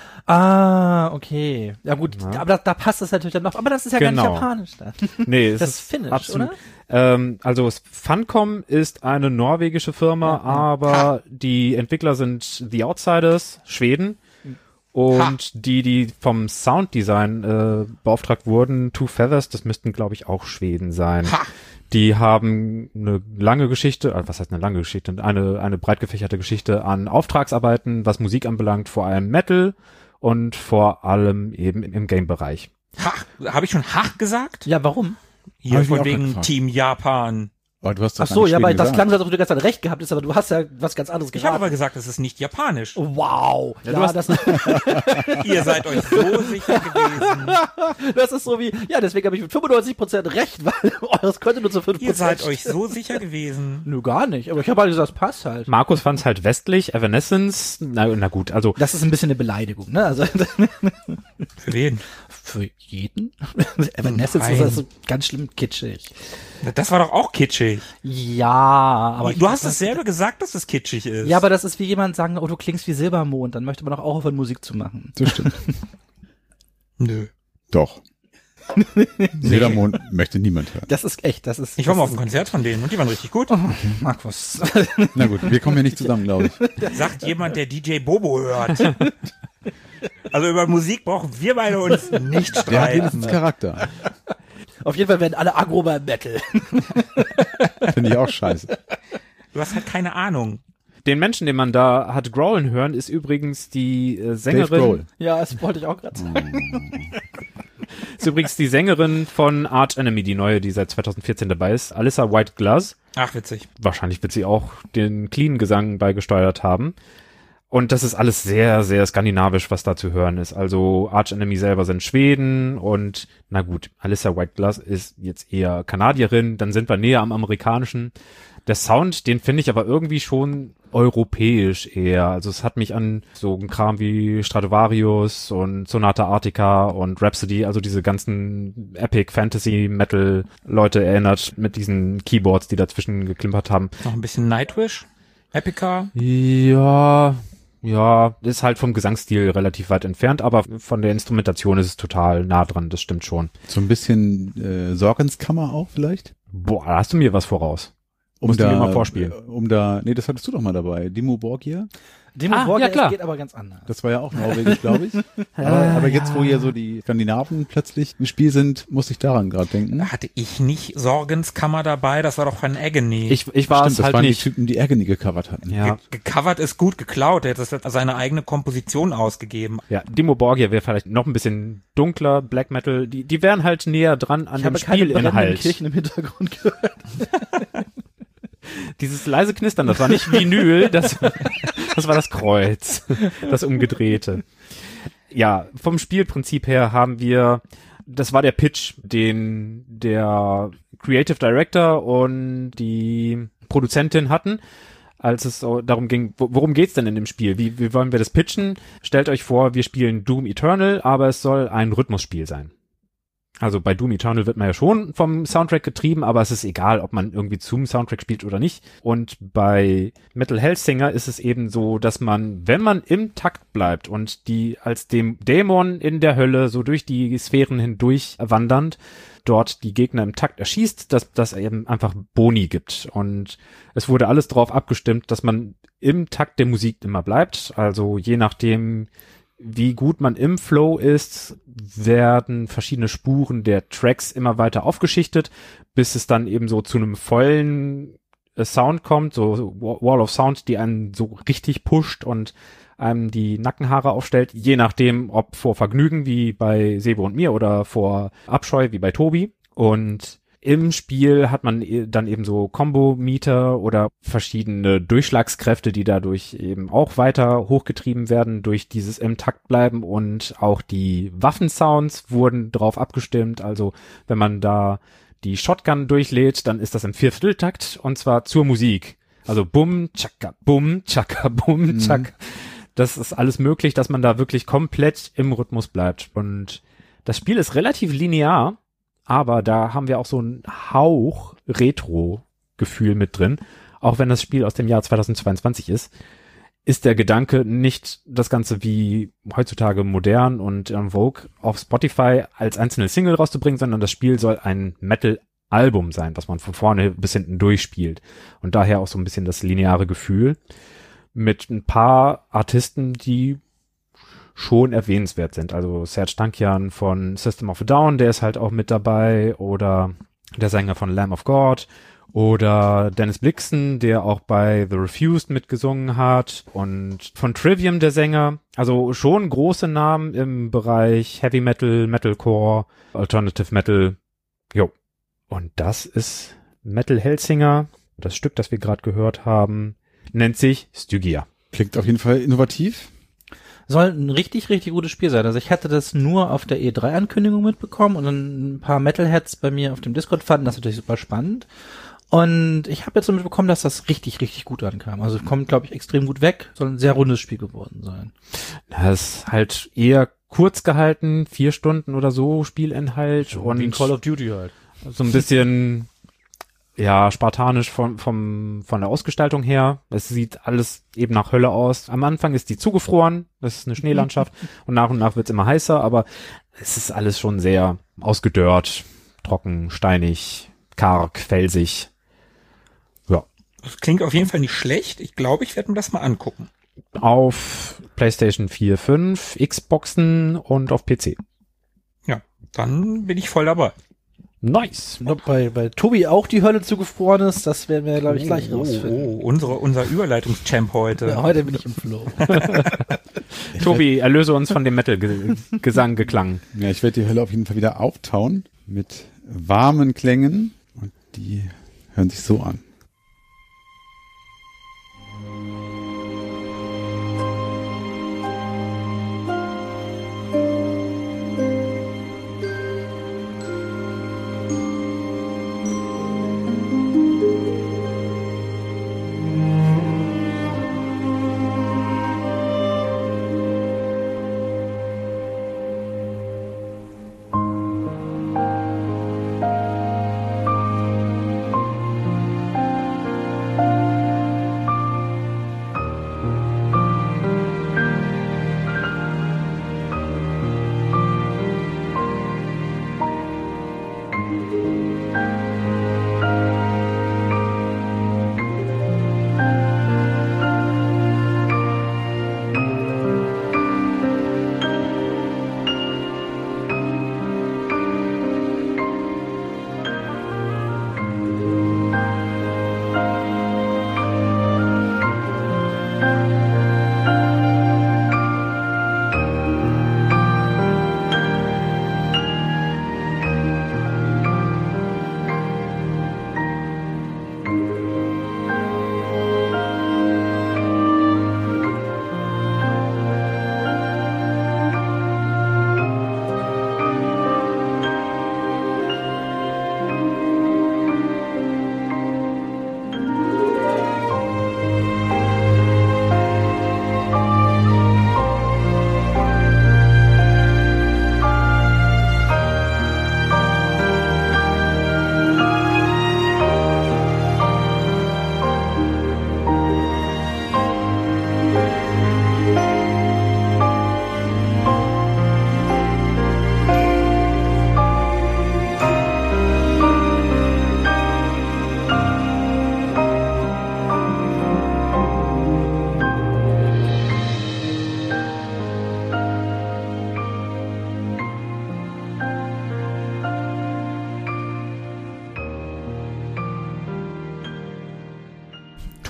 Ah, okay. Ja gut, Ja. aber da passt das natürlich dann noch. Aber das ist ja gar Genau. nicht japanisch dann. Nee, es Das ist Finnisch, absolut, oder? Also Funcom ist eine norwegische Firma, aber die Entwickler sind The Outsiders, Schweden. Und die vom Sounddesign beauftragt wurden, Two Feathers, das müssten, glaube ich, auch Schweden sein. Die haben eine lange Geschichte, was heißt eine lange Geschichte? Eine breit gefächerte Geschichte an Auftragsarbeiten, was Musik anbelangt, vor allem Metal und vor allem eben im Game-Bereich. Habe ich schon gesagt? Ja, warum? Hier Hab ich mich von auch wegen gefragt. Team Japan. Aber du hast doch Ach so, gar nicht ja, aber Schweden das gesagt. klang so, als ob du die ganze Zeit recht gehabt hast, aber du hast ja was ganz anderes Ich habe geraten. aber gesagt, es ist nicht japanisch. Wow. Ja, Ja, du hast- das, Ihr seid euch so sicher gewesen. das ist so wie, ja, deswegen habe ich mit 95% recht, weil eures könnte nur zu 5% Ihr seid euch so sicher gewesen. Nö, gar nicht. Aber ich habe halt gesagt, das passt halt. Markus fand es halt westlich, Evanescence, na gut, also Das ist ein bisschen eine Beleidigung, ne? Also Für wen? für jeden? Evanescence Nein. ist also ganz schlimm kitschig. Das war doch auch kitschig. Ja, aber Du hast es selber gesagt, dass es kitschig ist. Ja, aber das ist wie jemand sagen, oh, du klingst wie Silbermond, dann möchte man doch auch aufhören, Musik zu machen. Das stimmt. Nö. Doch. Silbermond möchte niemand hören. Das ist echt, das ist. Ich war mal das auf einem Konzert von denen und die waren richtig gut. ist- Markus. Na gut, wir kommen hier nicht zusammen, glaube ich. Sagt jemand, der DJ Bobo hört. Also über Musik brauchen wir beide uns nicht Der hat streiten. wenigstens Charakter. Auf jeden Fall werden alle aggro beim Metal. Finde ich auch scheiße. Du hast halt keine Ahnung. den Menschen, den man da hat growlen hören, ist übrigens die Dave Sängerin. Grohl. Ja, das wollte ich auch gerade sagen. Ist übrigens die Sängerin von Arch Enemy, die neue, die seit 2014 dabei ist. Alyssa White Glass. Ach, witzig. Wahrscheinlich wird sie auch den Clean-Gesang beigesteuert haben. Und das ist alles sehr, sehr skandinavisch, was da zu hören ist. Also Arch Enemy selber sind Schweden und na gut, Alyssa White Glass ist jetzt eher Kanadierin, dann sind wir näher am Amerikanischen. Der Sound, den finde ich aber irgendwie schon europäisch eher. Also es hat mich an so einen Kram wie Stratovarius und Sonata Arctica und Rhapsody, also diese ganzen Epic Fantasy Metal Leute erinnert mit diesen Keyboards, die dazwischen geklimpert haben. Noch ein bisschen Nightwish. Epica. Ja, ist halt vom Gesangsstil relativ weit entfernt, aber von der Instrumentation ist es total nah dran, das stimmt schon. So ein bisschen Sorgenskammer auch vielleicht? Boah, da hast du mir was voraus. Musst du mir mal vorspielen. Nee, das hattest du doch mal dabei. Dimmu Borgir. Borgir, ja, klar. das geht aber ganz anders. Das war ja auch norwegisch, glaube ich. Aber jetzt, wo hier so die Skandinaven plötzlich im Spiel sind, musste ich daran gerade denken. Da hatte ich nicht Sorgenskammer dabei, das war doch von Agony. Ich war es das halt waren nicht. die Typen, die Agony gecovert hatten. Ja. Gecovert ist gut geklaut, er hat das seine eigene Komposition ausgegeben. Ja, Dimmu Borgir wäre vielleicht noch ein bisschen dunkler, Black Metal, die wären halt näher dran an Ich dem habe keine brennenden Spielinhalt. Kirchen im Hintergrund gehört. Dieses leise Knistern, das war nicht Vinyl, das war das Kreuz, das umgedrehte. Ja, vom Spielprinzip her haben wir, das war der Pitch, den der Creative Director und die Produzentin hatten, als es so darum ging, worum geht's denn in dem Spiel? Wie wollen wir das pitchen? Stellt euch vor, wir spielen Doom Eternal, aber es soll ein Rhythmusspiel sein. Also bei Doom Eternal wird man ja schon vom Soundtrack getrieben, aber es ist egal, ob man irgendwie zum Soundtrack spielt oder nicht. Und bei Metal Hellsinger ist es eben so, dass man, wenn man im Takt bleibt und die als dem Dämon in der Hölle so durch die Sphären hindurch wandernd, dort die Gegner im Takt erschießt, dass das eben einfach Boni gibt. Und es wurde alles darauf abgestimmt, dass man im Takt der Musik immer bleibt. Also je nachdem, wie gut man im Flow ist, werden verschiedene Spuren der Tracks immer weiter aufgeschichtet, bis es dann eben so zu einem vollen Sound kommt, so Wall of Sound, die einen so richtig pusht und einem die Nackenhaare aufstellt, je nachdem, ob vor Vergnügen wie bei Sebo und mir oder vor Abscheu wie bei Tobi. Und im Spiel hat man dann eben so Combo-Meter oder verschiedene Durchschlagskräfte, die dadurch eben auch weiter hochgetrieben werden durch dieses im Takt bleiben, und auch die Waffensounds wurden drauf abgestimmt. Also wenn man da die Shotgun durchlädt, dann ist das im Viervierteltakt und zwar zur Musik. Also bum, tschakka, bum, tschakka, bum, tschakka. Das ist alles möglich, dass man da wirklich komplett im Rhythmus bleibt. Und das Spiel ist relativ linear, aber da haben wir auch so einen Hauch Retro-Gefühl mit drin. Auch wenn das Spiel aus dem Jahr 2022 ist der Gedanke nicht, das Ganze wie heutzutage modern und en vogue auf Spotify als einzelne Single rauszubringen, sondern das Spiel soll ein Metal-Album sein, was man von vorne bis hinten durchspielt. Und daher auch so ein bisschen das lineare Gefühl mit ein paar Artisten, die schon erwähnenswert sind. Also Serj Tankian von System of a Down, der ist halt auch mit dabei, oder der Sänger von Lamb of God, oder Dennis Blixen, der auch bei The Refused mitgesungen hat, und von Trivium der Sänger. Also schon große Namen im Bereich Heavy Metal, Metalcore, Alternative Metal. Jo. Und das ist Metal Hellsinger. Das Stück, das wir gerade gehört haben, nennt sich Stygia. Klingt auf jeden Fall innovativ. Soll ein richtig, richtig gutes Spiel sein. Also ich hatte das nur auf der E3-Ankündigung mitbekommen und dann ein paar Metalheads bei mir auf dem Discord fanden das natürlich super spannend. Und ich habe jetzt so mitbekommen, dass das richtig, richtig gut ankam. Also kommt, glaube ich, extrem gut weg. Soll ein sehr rundes Spiel geworden sein. Das ist halt eher kurz gehalten, 4 Stunden oder so Spielinhalt, So, und wie ein Call of Duty halt. so ein bisschen ja spartanisch von der Ausgestaltung her. Es sieht alles eben nach Hölle aus. Am Anfang ist die zugefroren, das ist eine Schneelandschaft, und nach wird's immer heißer, aber es ist alles schon sehr ausgedörrt, trocken, steinig, karg, felsig. Ja. Das klingt auf jeden Fall nicht schlecht. Ich glaube, ich werde mir das mal angucken. Auf PlayStation 4, 5, Xboxen und auf PC. Ja, dann bin ich voll dabei. Nice. Ob bei Tobi auch die Hölle zugefroren ist, das werden wir, glaube ich, gleich rausfinden. Unser Überleitungschamp heute. Ja, heute bin ich im Flow. Tobi, erlöse uns von dem Metal-Gesang geklang. Ja, ich werde die Hölle auf jeden Fall wieder auftauen mit warmen Klängen, und die hören sich so an.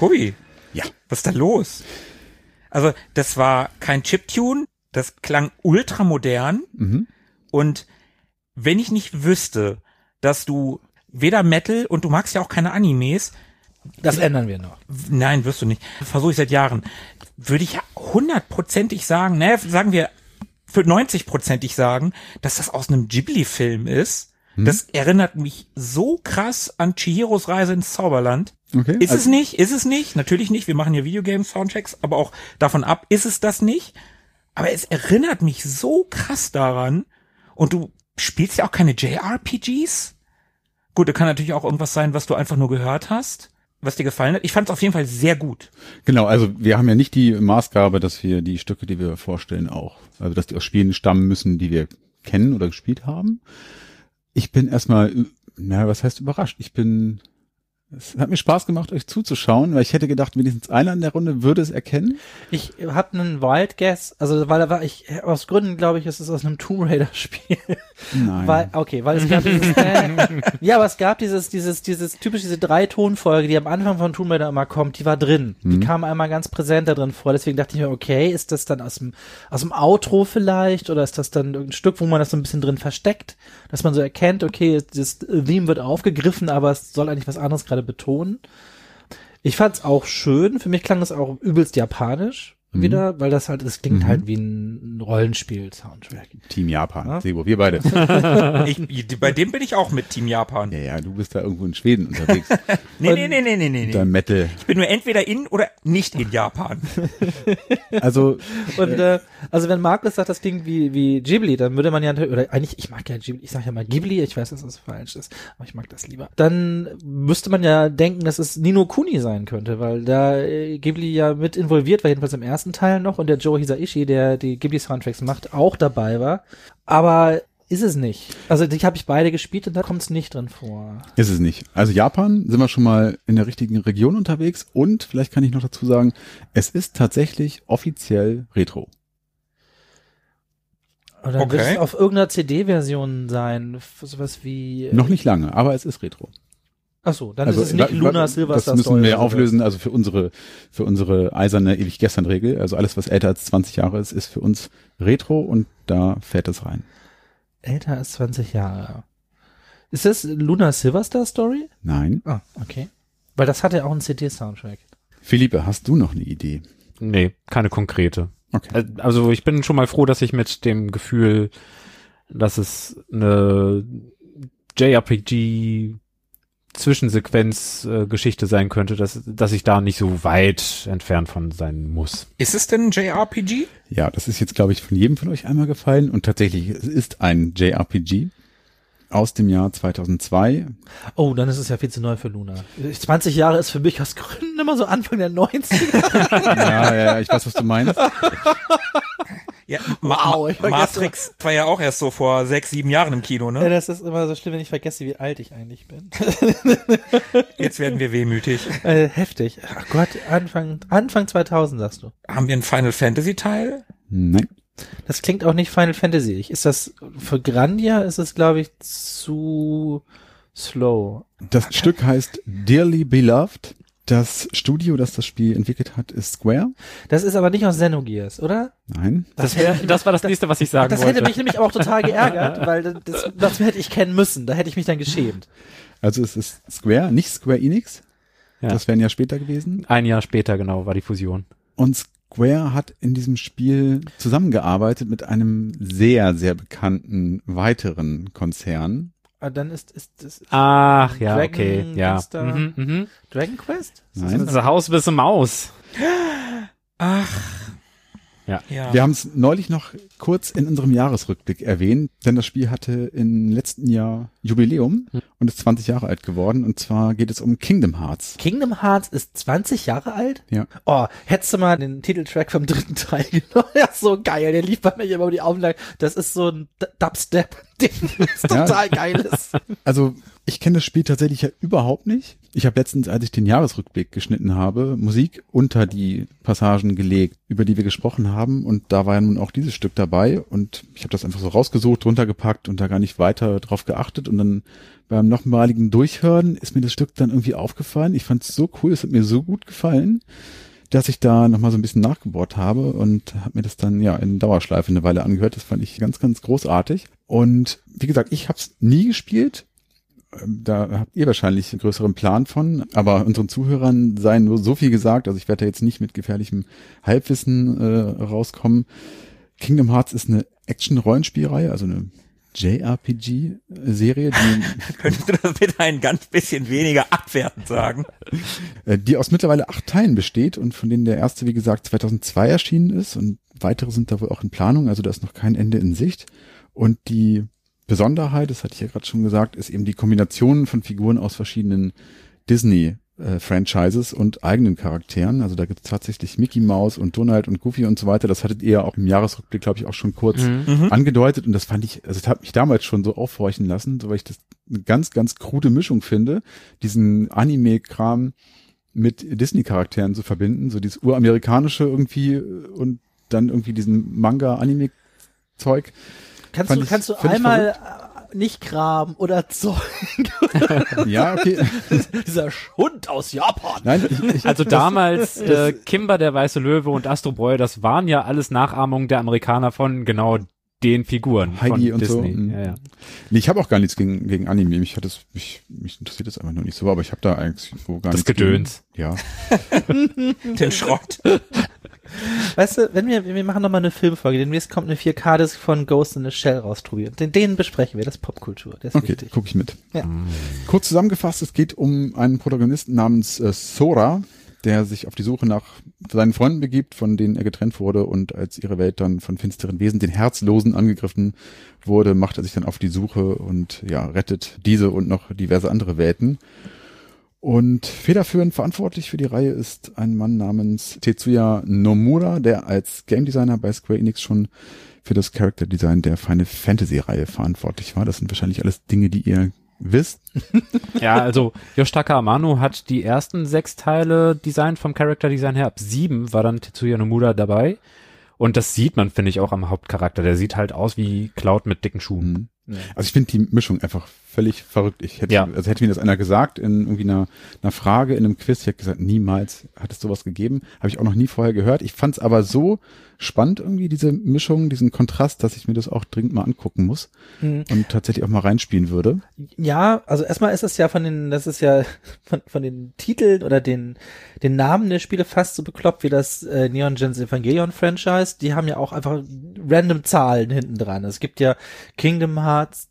Tobi. Ja. Was ist da los? Also, das war kein Chiptune, das klang ultramodern. Und wenn ich nicht wüsste, dass du weder Metal und du magst ja auch keine Animes. Das ändern wir noch. Nein, wirst du nicht. Versuche ich seit Jahren. Würde ich 100%ig sagen, sagen wir für 90%ig sagen, dass das aus einem Ghibli-Film ist. Das erinnert mich so krass an Chihiros Reise ins Zauberland. Okay. Ist es nicht? Ist es nicht? Natürlich nicht. Wir machen hier Videogame-Soundchecks, aber auch davon ab, ist es das nicht? Aber es erinnert mich so krass daran. Und du spielst ja auch keine JRPGs? Gut, da kann natürlich auch irgendwas sein, was du einfach nur gehört hast, was dir gefallen hat. Ich fand es auf jeden Fall sehr gut. Genau, also wir haben ja nicht die Maßgabe, dass wir die Stücke, die wir vorstellen, also dass die aus Spielen stammen müssen, die wir kennen oder gespielt haben. Ich bin erstmal, was heißt überrascht? Es hat mir Spaß gemacht, euch zuzuschauen, weil ich hätte gedacht, wenigstens einer in der Runde würde es erkennen. Ich habe einen Wild Guess, also weil aus Gründen glaube ich, es ist aus einem Tomb Raider Spiel. Nein. Weil es gab ja, aber es gab diese 3-Tonfolge, die am Anfang von Tomb Raider immer kommt, die war drin. Die kam einmal ganz präsent da drin vor, deswegen dachte ich mir, okay, ist das dann aus dem Outro vielleicht oder ist das dann irgendein Stück, wo man das so ein bisschen drin versteckt, dass man so erkennt, okay, das Theme wird aufgegriffen, aber es soll eigentlich was anderes gerade betonen. Ich fand's auch schön. Für mich klang es auch übelst japanisch wieder, weil das klingt halt wie ein Rollenspiel-Soundtrack. Team Japan, Ja? Sebo, wir beide. Bei dem bin ich auch mit Team Japan. Ja, du bist da irgendwo in Schweden unterwegs. Nee. Dein Metal. Ich bin nur entweder in oder nicht in Japan. Also, Und also wenn Markus sagt, das klingt wie Ghibli, dann würde man ja, oder eigentlich, ich mag ja Ghibli, ich sage ja mal Ghibli, ich weiß, dass das falsch ist, aber ich mag das lieber. Dann müsste man ja denken, dass es Ni no Kuni sein könnte, weil da Ghibli ja mit involviert war, jedenfalls im ersten Teil noch, und der Joe Hisaishi, der die Ghibli-Soundtracks macht, auch dabei war. Aber ist es nicht. Also die habe ich beide gespielt und da kommt es nicht drin vor. ist es nicht. Also Japan sind wir schon mal in der richtigen Region unterwegs und vielleicht kann ich noch dazu sagen, es ist tatsächlich offiziell Retro. Oder Okay. wird es auf irgendeiner CD-Version sein? Sowas wie... Noch nicht lange, aber es ist Retro. Ach so, dann ist es nicht wa- Lunar Silver Star Das müssen Story wir oder sowas. auflösen, also für unsere eiserne Ewig-Gestern-Regel. Also alles, was älter als 20 Jahre ist für uns Retro und da fällt es rein. Älter als 20 Jahre. Ist das Lunar Silver Star Story? Nein. Ah, okay. Weil das hatte auch einen CD-Soundtrack. Philippe, hast du noch eine Idee? Nee, keine konkrete. Okay. Also ich bin schon mal froh, dass ich mit dem Gefühl, dass es eine JRPG Zwischensequenz-Geschichte sein könnte, dass ich da nicht so weit entfernt von sein muss. Ist es denn ein JRPG? Ja, das ist jetzt, glaube ich, von jedem von euch einmal gefallen und tatsächlich, es ist ein JRPG aus dem Jahr 2002. Oh, dann ist es ja viel zu neu für Luna. 20 Jahre ist für mich aus Gründen immer so Anfang der 90er. Ja, ich weiß, was du meinst. Ja, Wow, ich vergesse- Matrix war ja auch erst so vor 6, 7 Jahren im Kino, Ja, ne? das ist immer so schlimm, wenn ich vergesse, wie alt ich eigentlich bin. Jetzt werden wir wehmütig. Heftig. Ach Gott, Anfang 2000 sagst du. Haben wir einen Final Fantasy Teil? Nein. Das klingt auch nicht Final Fantasy. Ist das für Grandia ist es, glaube ich, zu slow. Das Stück heißt Dearly Beloved. Das Studio, das das Spiel entwickelt hat, ist Square. Das ist aber nicht aus Xenogears, oder? Nein. Das war das nächste, was ich sagen Das wollte. hätte mich nämlich auch total geärgert, weil das hätte ich kennen müssen. Da hätte ich mich dann geschämt. Also es ist Square, nicht Square Enix. Ja. Das wären ja später gewesen. Ein Jahr später, genau, war die Fusion. Und Square hat in diesem Spiel zusammengearbeitet mit einem sehr, sehr bekannten weiteren Konzern. Aber dann ist das Ach, ja, Dragon okay, ja. Dings da. Dragon Quest? Nein. Das Haus bis zum Maus. Ach. Ja. Ja. Wir haben es neulich noch kurz in unserem Jahresrückblick erwähnt, denn das Spiel hatte im letzten Jahr Jubiläum und ist 20 Jahre alt geworden. Und zwar geht es um Kingdom Hearts. Kingdom Hearts ist 20 Jahre alt? Ja. Oh, hättest du mal den Titeltrack vom 3. Teil genommen? Ja, so geil. Der lief bei mir immer über die Auflage. Das ist so ein Dubstep. Ding, das total geil ist. Also ich kenne das Spiel tatsächlich ja überhaupt nicht. Ich habe letztens, als ich den Jahresrückblick geschnitten habe, Musik unter die Passagen gelegt, über die wir gesprochen haben. Und da war ja nun auch dieses Stück dabei. Und ich habe das einfach so rausgesucht, runtergepackt und da gar nicht weiter drauf geachtet. Und dann beim nochmaligen Durchhören ist mir das Stück dann irgendwie aufgefallen. Ich fand es so cool, es hat mir so gut gefallen, dass ich da nochmal so ein bisschen nachgebohrt habe und habe mir das dann ja in Dauerschleife eine Weile angehört. Das fand ich ganz, ganz großartig. Und wie gesagt, ich habe es nie gespielt. Da habt ihr wahrscheinlich einen größeren Plan von, aber unseren Zuhörern sei nur so viel gesagt, also ich werde da jetzt nicht mit gefährlichem Halbwissen rauskommen. Kingdom Hearts ist eine Action-Rollenspielreihe, also eine JRPG-Serie, Könntest du das bitte ein ganz bisschen weniger abwertend sagen? Die aus mittlerweile 8 Teilen besteht und von denen der erste, wie gesagt, 2002 erschienen ist und weitere sind da wohl auch in Planung, also da ist noch kein Ende in Sicht. Und die Besonderheit, das hatte ich ja gerade schon gesagt, ist eben die Kombination von Figuren aus verschiedenen Disney-Franchises und eigenen Charakteren. Also da gibt es tatsächlich Mickey Mouse und Donald und Goofy und so weiter. Das hattet ihr auch im Jahresrückblick, glaube ich, auch schon kurz angedeutet. Und das fand ich, also das hat mich damals schon so aufhorchen lassen, so weil ich das eine ganz, ganz krude Mischung finde, diesen Anime-Kram mit Disney-Charakteren zu verbinden. So dieses uramerikanische irgendwie und dann irgendwie diesen Manga-Anime-Zeug. Kannst du einmal nicht graben oder zeugen? Ja, okay. Dieser Schund aus Japan. Nein, Also damals Kimber, der weiße Löwe und Astro Boy, das waren ja alles Nachahmungen der Amerikaner von genau den Figuren Heidi von und Disney. so. Ja, ja. Nee, ich habe auch gar nichts gegen Anime. Mich interessiert das einfach nur nicht so, aber ich habe da eigentlich so gar Das nichts Gedöns. Gegen. Ja. Den Schrott. Weißt du, wir machen nochmal eine Filmfolge, demnächst kommt eine 4K-Disc von Ghost in the Shell raus, Tobi. Den besprechen wir, das ist Popkultur, der ist Okay, wichtig. gucke ich mit. Ja. Kurz zusammengefasst, es geht um einen Protagonisten namens Sora, der sich auf die Suche nach seinen Freunden begibt, von denen er getrennt wurde und als ihre Welt dann von finsteren Wesen, den Herzlosen, angegriffen wurde, macht er sich dann auf die Suche und ja, rettet diese und noch diverse andere Welten. Und federführend verantwortlich für die Reihe ist ein Mann namens Tetsuya Nomura, der als Game Designer bei Square Enix schon für das Character Design der Final Fantasy Reihe verantwortlich war. Das sind wahrscheinlich alles Dinge, die ihr wisst. Ja, also Yoshitaka Amano hat die ersten 6 Teile designt vom Character Design her. Ab 7 war dann Tetsuya Nomura dabei. Und das sieht man, finde ich, auch am Hauptcharakter. Der sieht halt aus wie Cloud mit dicken Schuhen. Also ich finde die Mischung einfach völlig verrückt. Also hätte mir das einer gesagt in irgendwie einer Frage in einem Quiz, ich hätte gesagt, niemals hat es sowas gegeben. Habe ich auch noch nie vorher gehört. Ich fand es aber so spannend irgendwie, diese Mischung, diesen Kontrast, dass ich mir das auch dringend mal angucken muss und tatsächlich auch mal reinspielen würde. Ja, also erstmal ist es ja von den Titeln oder den Namen der Spiele fast so bekloppt wie das Neon Genesis Evangelion Franchise. Die haben ja auch einfach random Zahlen hinten dran. Es gibt ja Kingdom Hearts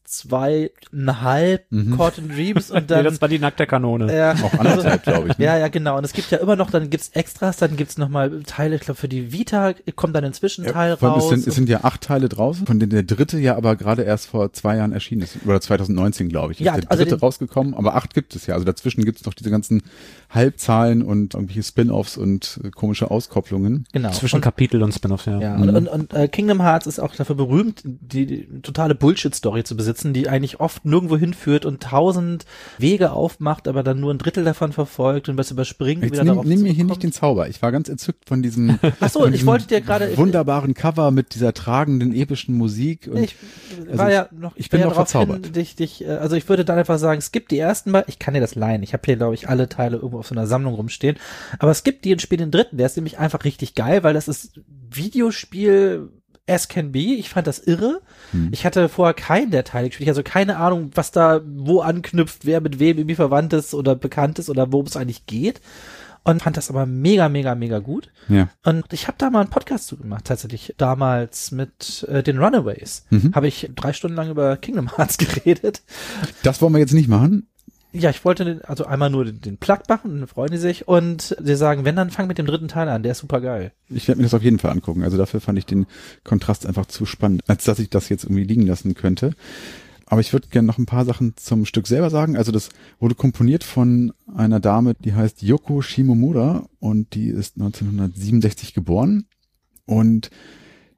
2,5, Caught in Dreams und dann. Nee, das war die nackte Kanone. Auch anderthalb, glaube ich. Ne? Ja, genau. Und es gibt ja immer noch, dann gibt's Extras, dann gibt's nochmal Teile, ich glaube für die Vita kommt dann ein Zwischenteil raus. Es sind ja 8 Teile draußen, von denen der dritte ja aber gerade erst vor 2 Jahren erschienen ist. Oder 2019, glaube ich. Ja, ist der also dritte rausgekommen, aber 8 gibt es ja. Also dazwischen gibt's noch diese ganzen Halbzahlen und irgendwelche Spin-Offs und komische Auskopplungen. Genau. Zwischen Kapitel und Spin-offs, ja. Ja, und Kingdom Hearts ist auch dafür berühmt, die totale Bullshit-Story zu besitzen, die eigentlich oft nirgendwo hinführt und 1000 Wege aufmacht, aber dann nur ein Drittel davon verfolgt und was überspringt. Jetzt nimm mir hier nicht den Zauber. Ich war ganz entzückt von diesem, Achso, ich wollte dir gerade wunderbaren Cover mit dieser tragenden, epischen Musik. Und ich bin noch verzaubert. Also ich würde dann einfach sagen, es gibt die ersten Mal, ich kann dir das leihen, ich habe hier, glaube ich, alle Teile irgendwo auf so einer Sammlung rumstehen, aber es gibt den Spiel, den dritten, der ist nämlich einfach richtig geil, weil das ist Videospiel as can be. Ich fand das irre. Ich hatte vorher keinen der Teile gespielt. Also keine Ahnung, was da wo anknüpft, wer mit wem irgendwie verwandt ist oder bekannt ist oder worum es eigentlich geht. Und fand das aber mega, mega, mega gut. Ja. Und ich habe da mal einen Podcast zu gemacht, tatsächlich damals mit den Runaways. Habe ich 3 Stunden lang über Kingdom Hearts geredet. Das wollen wir jetzt nicht machen. Ja, ich wollte also einmal nur den Plug machen, dann freuen die sich und sie sagen, wenn, dann fang mit dem dritten Teil an, der ist super geil. Ich werde mir das auf jeden Fall angucken. Also dafür fand ich den Kontrast einfach zu spannend, als dass ich das jetzt irgendwie liegen lassen könnte. Aber ich würde gerne noch ein paar Sachen zum Stück selber sagen. Also das wurde komponiert von einer Dame, die heißt Yoko Shimomura und die ist 1967 geboren und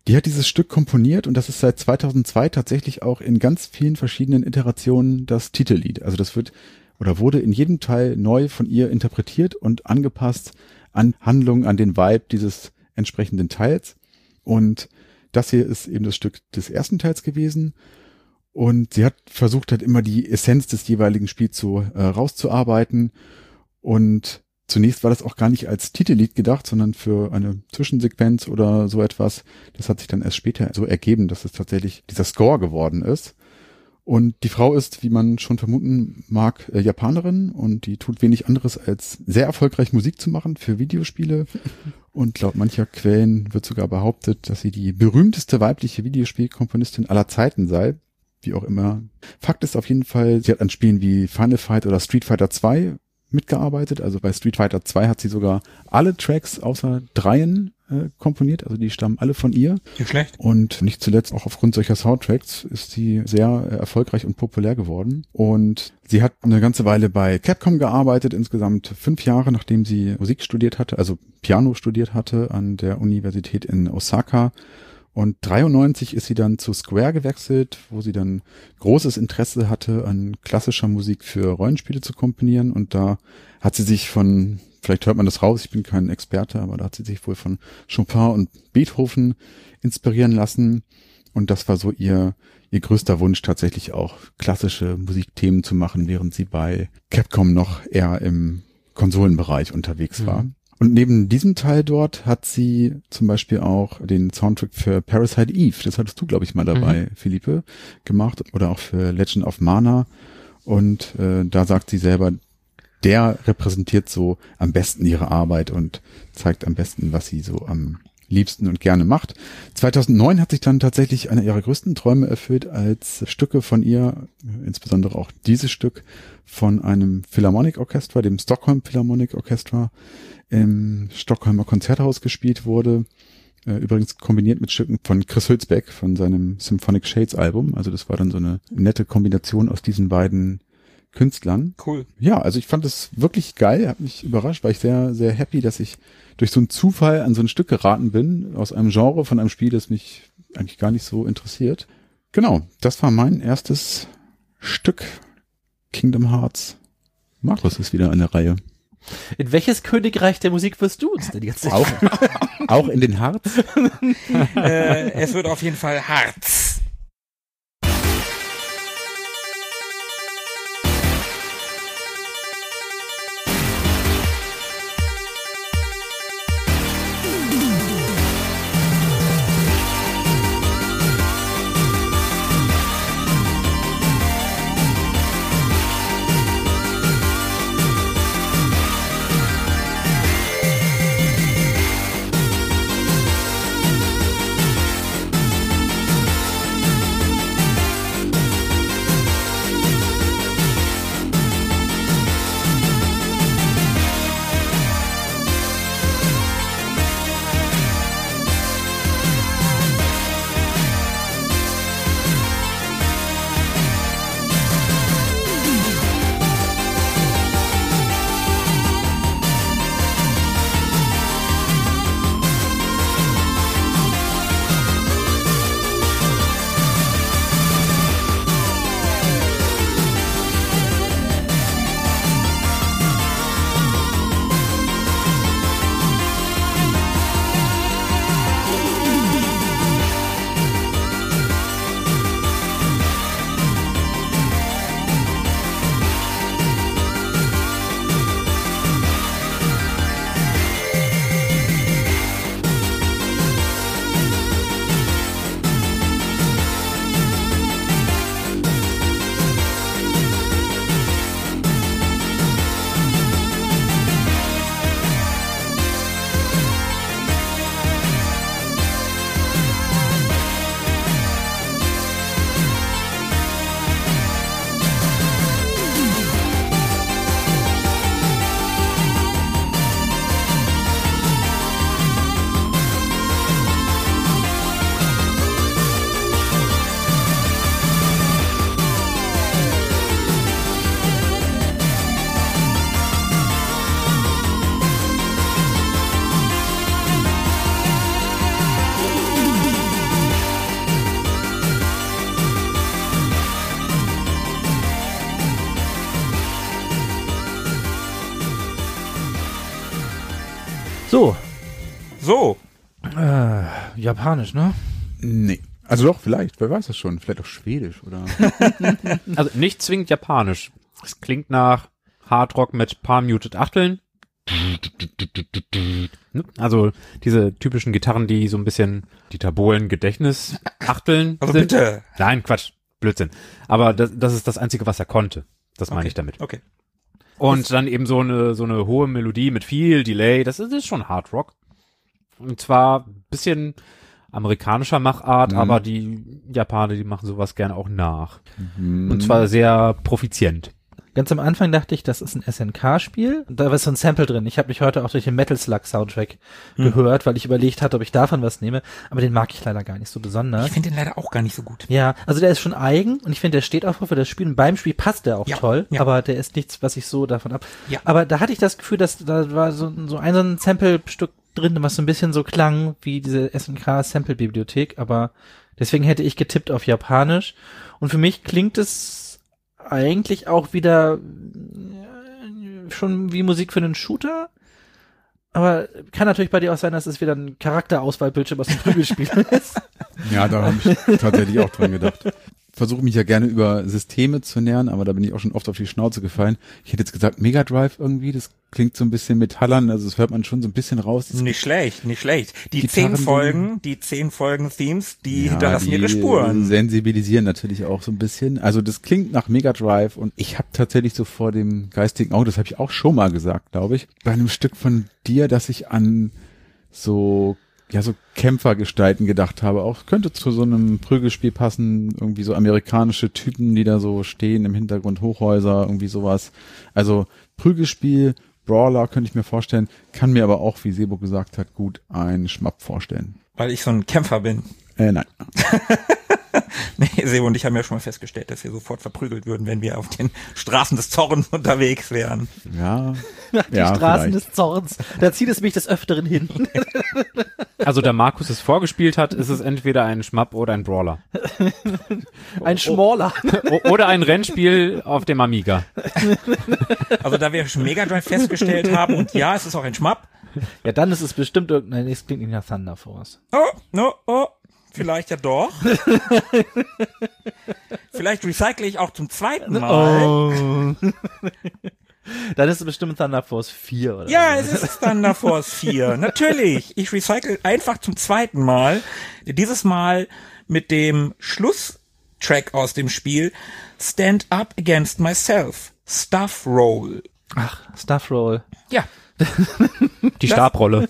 Die hat dieses Stück komponiert und das ist seit 2002 tatsächlich auch in ganz vielen verschiedenen Iterationen das Titellied. Also das wurde in jedem Teil neu von ihr interpretiert und angepasst an Handlungen, an den Vibe dieses entsprechenden Teils. Und das hier ist eben das Stück des ersten Teils gewesen. Und sie hat versucht halt immer die Essenz des jeweiligen Spiels so rauszuarbeiten. Und zunächst war das auch gar nicht als Titellied gedacht, sondern für eine Zwischensequenz oder so etwas. Das hat sich dann erst später so ergeben, dass es tatsächlich dieser Score geworden ist. Und die Frau ist, wie man schon vermuten mag, Japanerin und die tut wenig anderes als sehr erfolgreich Musik zu machen für Videospiele. Und laut mancher Quellen wird sogar behauptet, dass sie die berühmteste weibliche Videospielkomponistin aller Zeiten sei. Wie auch immer. Fakt ist auf jeden Fall, sie hat an Spielen wie Final Fight oder Street Fighter 2 mitgearbeitet. Also bei Street Fighter 2 hat sie sogar alle Tracks außer 3 komponiert. Also die stammen alle von ihr. Nicht schlecht. Und nicht zuletzt auch aufgrund solcher Soundtracks ist sie sehr erfolgreich und populär geworden. Und sie hat eine ganze Weile bei Capcom gearbeitet, insgesamt 5 Jahre, nachdem sie Musik studiert hatte, also Piano studiert hatte an der Universität in Osaka. Und 93 ist sie dann zu Square gewechselt, wo sie dann großes Interesse hatte, an klassischer Musik für Rollenspiele zu komponieren. Und da hat sie sich vielleicht hört man das raus, ich bin kein Experte, aber da hat sie sich wohl von Chopin und Beethoven inspirieren lassen. Und das war so ihr größter Wunsch, tatsächlich auch klassische Musikthemen zu machen, während sie bei Capcom noch eher im Konsolenbereich unterwegs war. Und neben diesem Teil dort hat sie zum Beispiel auch den Soundtrack für Parasite Eve, das hattest du, glaube ich, mal dabei, Philippe, gemacht, oder auch für Legend of Mana. Und da sagt sie selber, der repräsentiert so am besten ihre Arbeit und zeigt am besten, was sie so am liebsten und gerne macht. 2009 hat sich dann tatsächlich einer ihrer größten Träume erfüllt, als Stücke von ihr, insbesondere auch dieses Stück, von einem Philharmonic Orchestra, dem Stockholm Philharmonic Orchestra, im Stockholmer Konzerthaus gespielt wurde. Übrigens kombiniert mit Stücken von Chris Hülsbeck von seinem Symphonic Shades Album. Also das war dann so eine nette Kombination aus diesen beiden Künstlern. Cool. Ja, also ich fand es wirklich geil, hat mich überrascht, war ich sehr, sehr happy, dass ich durch so einen Zufall an so ein Stück geraten bin, aus einem Genre von einem Spiel, das mich eigentlich gar nicht so interessiert. Genau, das war mein erstes Stück Kingdom Hearts. Markus ist wieder an der Reihe. In welches Königreich der Musik wirst du uns denn jetzt? Auch in den Harz? Es wird auf jeden Fall Harz. So, Japanisch, ne? Nee. Also doch, vielleicht, wer weiß das schon. Vielleicht auch Schwedisch oder. Also nicht zwingend Japanisch. Es klingt nach Hardrock mit paar muted Achteln. Also diese typischen Gitarren, die so ein bisschen Dieter Bohlen Gedächtnis Achteln Also sind. bitte. Nein, Quatsch, Blödsinn. Aber das ist das Einzige, was er konnte. Das meine ich damit. Okay. Und dann eben so eine hohe Melodie mit viel Delay. Das ist schon Hardrock. Und zwar ein bisschen amerikanischer Machart, aber die Japaner, die machen sowas gerne auch nach. Und zwar sehr profizient. ganz am Anfang dachte ich, das ist ein SNK-Spiel. Da war so ein Sample drin. Ich habe mich heute auch durch den Metal Slug Soundtrack gehört, weil ich überlegt hatte, ob ich davon was nehme. Aber den mag ich leider gar nicht so besonders. Ich finde den leider auch gar nicht so gut. Ja, also der ist schon eigen und ich finde, der steht auch für das Spiel. Und beim Spiel passt der auch toll, aber der ist nichts, was ich so davon ab. Ja. Aber da hatte ich das Gefühl, dass da war so ein Sample-Stück drin, was so ein bisschen so klang wie diese SNK-Sample-Bibliothek, aber deswegen hätte ich getippt auf Japanisch. Und für mich klingt es eigentlich auch wieder schon wie Musik für einen Shooter. Aber kann natürlich bei dir auch sein, dass es wieder ein Charakterauswahlbildschirm aus dem Prügelspiel ist. Ja, da habe ich tatsächlich auch dran gedacht. Versuche mich ja gerne über Systeme zu nähern, aber da bin ich auch schon oft auf die Schnauze gefallen. Ich hätte jetzt gesagt Mega Drive irgendwie, das klingt so ein bisschen metallern, also das hört man schon so ein bisschen raus. Nicht schlecht. Die Gitarren 10 Folgen Themes, die hinterlassen ihre Spuren. Sensibilisieren natürlich auch so ein bisschen. Also das klingt nach Mega Drive und ich habe tatsächlich so vor dem geistigen Auge, das habe ich auch schon mal gesagt, glaube ich, bei einem Stück von dir, dass ich an so Kämpfergestalten gedacht habe. Auch könnte zu so einem Prügelspiel passen, irgendwie so amerikanische Typen, die da so stehen im Hintergrund, Hochhäuser, irgendwie sowas. Also Prügelspiel, Brawler könnte ich mir vorstellen, kann mir aber auch, wie Sebo gesagt hat, gut einen Schmapp vorstellen. Weil ich so ein Kämpfer bin. Nein. Nee, Sebo und ich haben ja schon mal festgestellt, dass wir sofort verprügelt würden, wenn wir auf den Straßen des Zorns unterwegs wären. Ja. Die Straßen des Zorns. Da zieht es mich des Öfteren hin. Also da Markus es vorgespielt hat, ist es entweder ein Schmapp oder ein Brawler. Ein Schmorler. Oder ein Rennspiel auf dem Amiga. Also da wir schon Mega Drive festgestellt haben und ja, es ist auch ein Schmapp. Ja, dann ist es bestimmt irgendein, es klingt nicht nach Thunder Force. Vielleicht ja doch. Vielleicht recycle ich auch zum zweiten Mal. Dann ist es bestimmt Thunder Force 4 oder Ja, es ist Thunder Force 4. Natürlich. Ich recycle einfach zum zweiten Mal. Dieses Mal mit dem Schlusstrack aus dem Spiel Stand Up Against Myself. Stuff Roll. Ach, Stuff Roll. Ja. Die Stabrolle.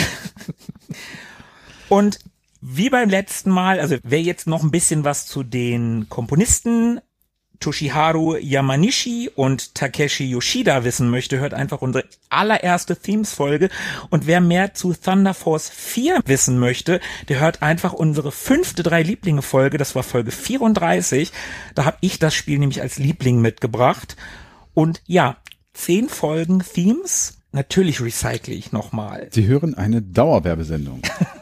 Und wie beim letzten Mal, also wer jetzt noch ein bisschen was zu den Komponisten Toshiharu Yamanishi und Takeshi Yoshida wissen möchte, hört einfach unsere allererste Themes-Folge. Und wer mehr zu Thunder Force 4 wissen möchte, der hört einfach unsere 5. 3-Lieblinge-Folge. Das war Folge 34. Da habe ich das Spiel nämlich als Liebling mitgebracht. Und ja, 10 Folgen Themes. Natürlich recycle ich nochmal. Sie hören eine Dauerwerbesendung.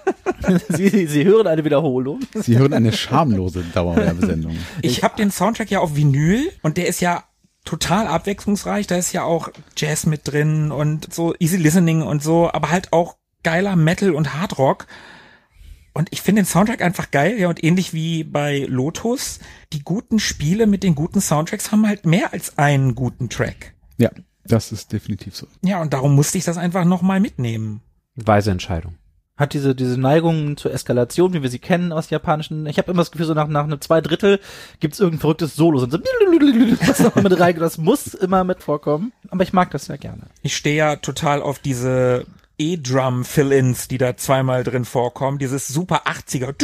Sie hören eine Wiederholung. Sie hören eine schamlose Dauerwerbesendung. Ich habe den Soundtrack ja auf Vinyl und der ist ja total abwechslungsreich. Da ist ja auch Jazz mit drin und so Easy Listening und so, aber halt auch geiler Metal und Hardrock. Und ich finde den Soundtrack einfach geil, ja, und ähnlich wie bei Lotus, die guten Spiele mit den guten Soundtracks haben halt mehr als einen guten Track. Ja, das ist definitiv so. Ja, und darum musste ich das einfach nochmal mitnehmen. Weise Entscheidung. Hat diese Neigung zur Eskalation, wie wir sie kennen aus japanischen, ich habe immer das Gefühl, so nach einem 2/3 gibt's irgendein verrücktes Solo, so was noch mit rein, das muss immer mit vorkommen, aber ich mag das sehr gerne. Ich stehe ja total auf diese E-Drum-Fill-Ins, die da zweimal drin vorkommen, dieses super 80er,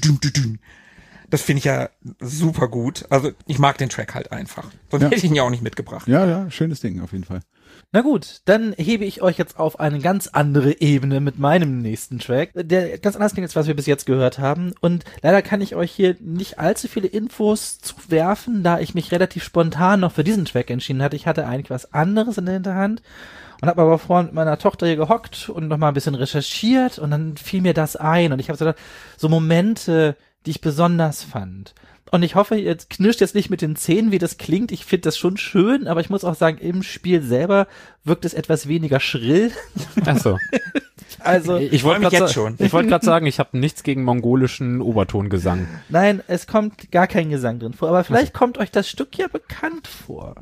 das finde ich ja super gut, also ich mag den Track halt einfach, sonst hätte ich ihn ja auch nicht mitgebracht. Ja, schönes Ding auf jeden Fall. Na gut, dann hebe ich euch jetzt auf eine ganz andere Ebene mit meinem nächsten Track, der ganz anders klingt, als was wir bis jetzt gehört haben. Und leider kann ich euch hier nicht allzu viele Infos zuwerfen, da ich mich relativ spontan noch für diesen Track entschieden hatte. Ich hatte eigentlich was anderes in der Hinterhand und habe aber vorhin mit meiner Tochter hier gehockt und noch mal ein bisschen recherchiert und dann fiel mir das ein und ich habe so gedacht, so Momente, die ich besonders fand. Und ich hoffe, ihr knirscht jetzt nicht mit den Zähnen, wie das klingt. Ich finde das schon schön, aber ich muss auch sagen, im Spiel selber wirkt es etwas weniger schrill. Ach so. Also, Ich freu wollte mich gerade jetzt schon. Ich wollte gerade sagen, ich habe nichts gegen mongolischen Obertongesang. nein, es kommt gar kein Gesang drin vor, aber vielleicht kommt euch das Stück ja bekannt vor.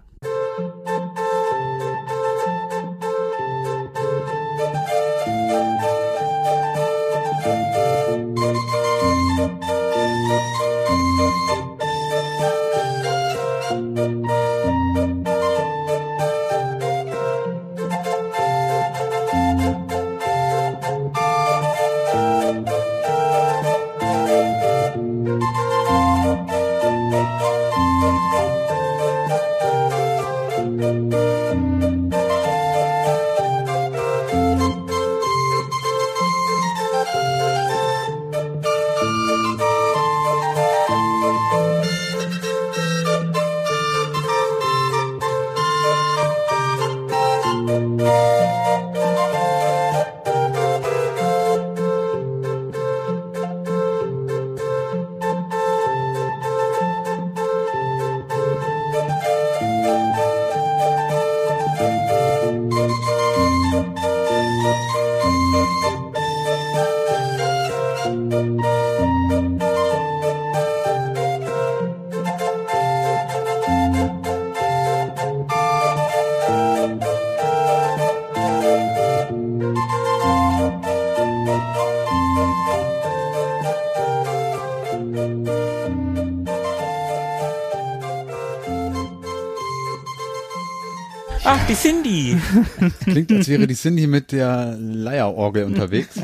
Ach, die Cindy. Klingt, als wäre die Cindy mit der Leierorgel unterwegs.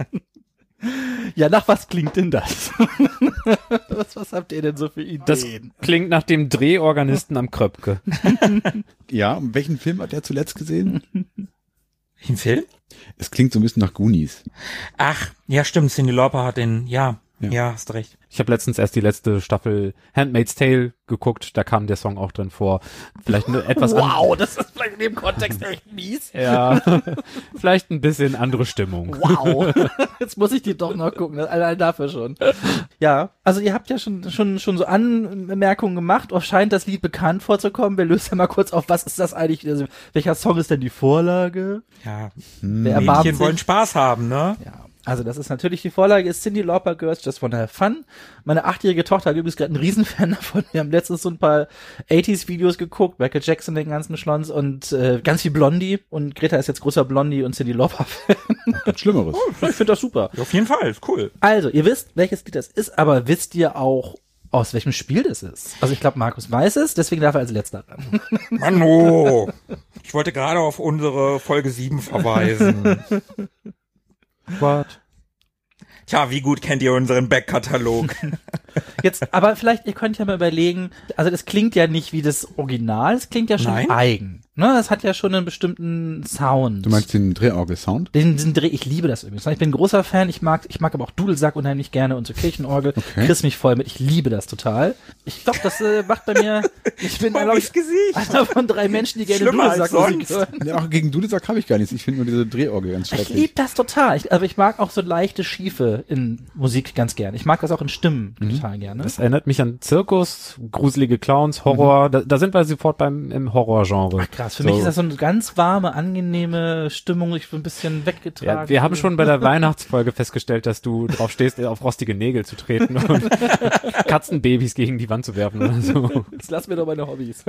Ja, nach was klingt denn das? was habt ihr denn so für Ideen? Das klingt nach dem Drehorganisten am Kröpke. Ja, und welchen Film hat er zuletzt gesehen? Welchen Film? Es klingt so ein bisschen nach Goonies. Ach, ja stimmt, Cyndi Lauper hat den, ja, hast recht. Ich habe letztens erst die letzte Staffel Handmaid's Tale geguckt, da kam der Song auch drin vor. Vielleicht eine etwas Wow, das ist vielleicht in dem Kontext echt mies. Ja, vielleicht ein bisschen andere Stimmung. Wow, jetzt muss ich die doch noch gucken, allein dafür schon. Ja, also ihr habt ja schon so Anmerkungen gemacht, auch scheint das Lied bekannt vorzukommen. Wir lösen ja mal kurz auf, was ist das eigentlich, also welcher Song ist denn die Vorlage? Ja, Wer erbarmt Mädchen wollen sich? Spaß haben, ne? Ja, also das ist natürlich die Vorlage, ist Cyndi Lauper Girls Just Wanna Have Fun. Meine 8-jährige Tochter hat übrigens gerade einen Riesenfan davon. Wir haben letztens so ein paar 80s-Videos geguckt, Michael Jackson, den ganzen Schlons und ganz viel Blondie. Und Greta ist jetzt großer Blondie und Cyndi Lauper-Fan. Gibt's Schlimmeres. Ich finde das super. Auf jeden Fall, ist cool. Also, ihr wisst, welches Lied das ist, aber wisst ihr auch, aus welchem Spiel das ist? Also ich glaube, Markus weiß es, deswegen darf er als letzter ran. Mano, ich wollte gerade auf unsere Folge 7 verweisen. What? Tja, wie gut kennt ihr unseren Backkatalog? Jetzt, aber vielleicht, ihr könnt ja mal überlegen, also das klingt ja nicht wie das Original, es klingt ja schon Nein. eigen. Ne, das hat ja schon einen bestimmten Sound. Du meinst den Drehorgel-Sound? Diesen Dreh, ich liebe das übrigens. Ich bin ein großer Fan, ich mag aber auch Dudelsack unheimlich gerne und so Kirchenorgel. Okay. Kriegst mich voll mit, ich liebe das total. Ich glaube, das macht bei mir, ich bin, glaube ich, Gesicht. einer von 3 Menschen, die gerne Schlimmer als Dudelsackmusik sonst. hören. Ja, auch gegen Dudelsack habe ich gar nichts. Ich finde nur diese Drehorgel ganz Ich schrecklich. liebe das total. Aber ich mag auch so leichte Schiefe in Musik ganz gerne. Ich mag das auch in Stimmen total gerne. Das erinnert mich an Zirkus, gruselige Clowns, Horror. Da sind wir sofort im Horrorgenre. Ach, krass, für mich ist das so eine ganz warme, angenehme Stimmung, ich bin ein bisschen weggetragen. Ja, wir haben schon bei der Weihnachtsfolge festgestellt, dass du drauf stehst, auf rostige Nägel zu treten und Katzenbabys gegen die Wand zu werfen oder so. Jetzt lass mir doch meine Hobbys.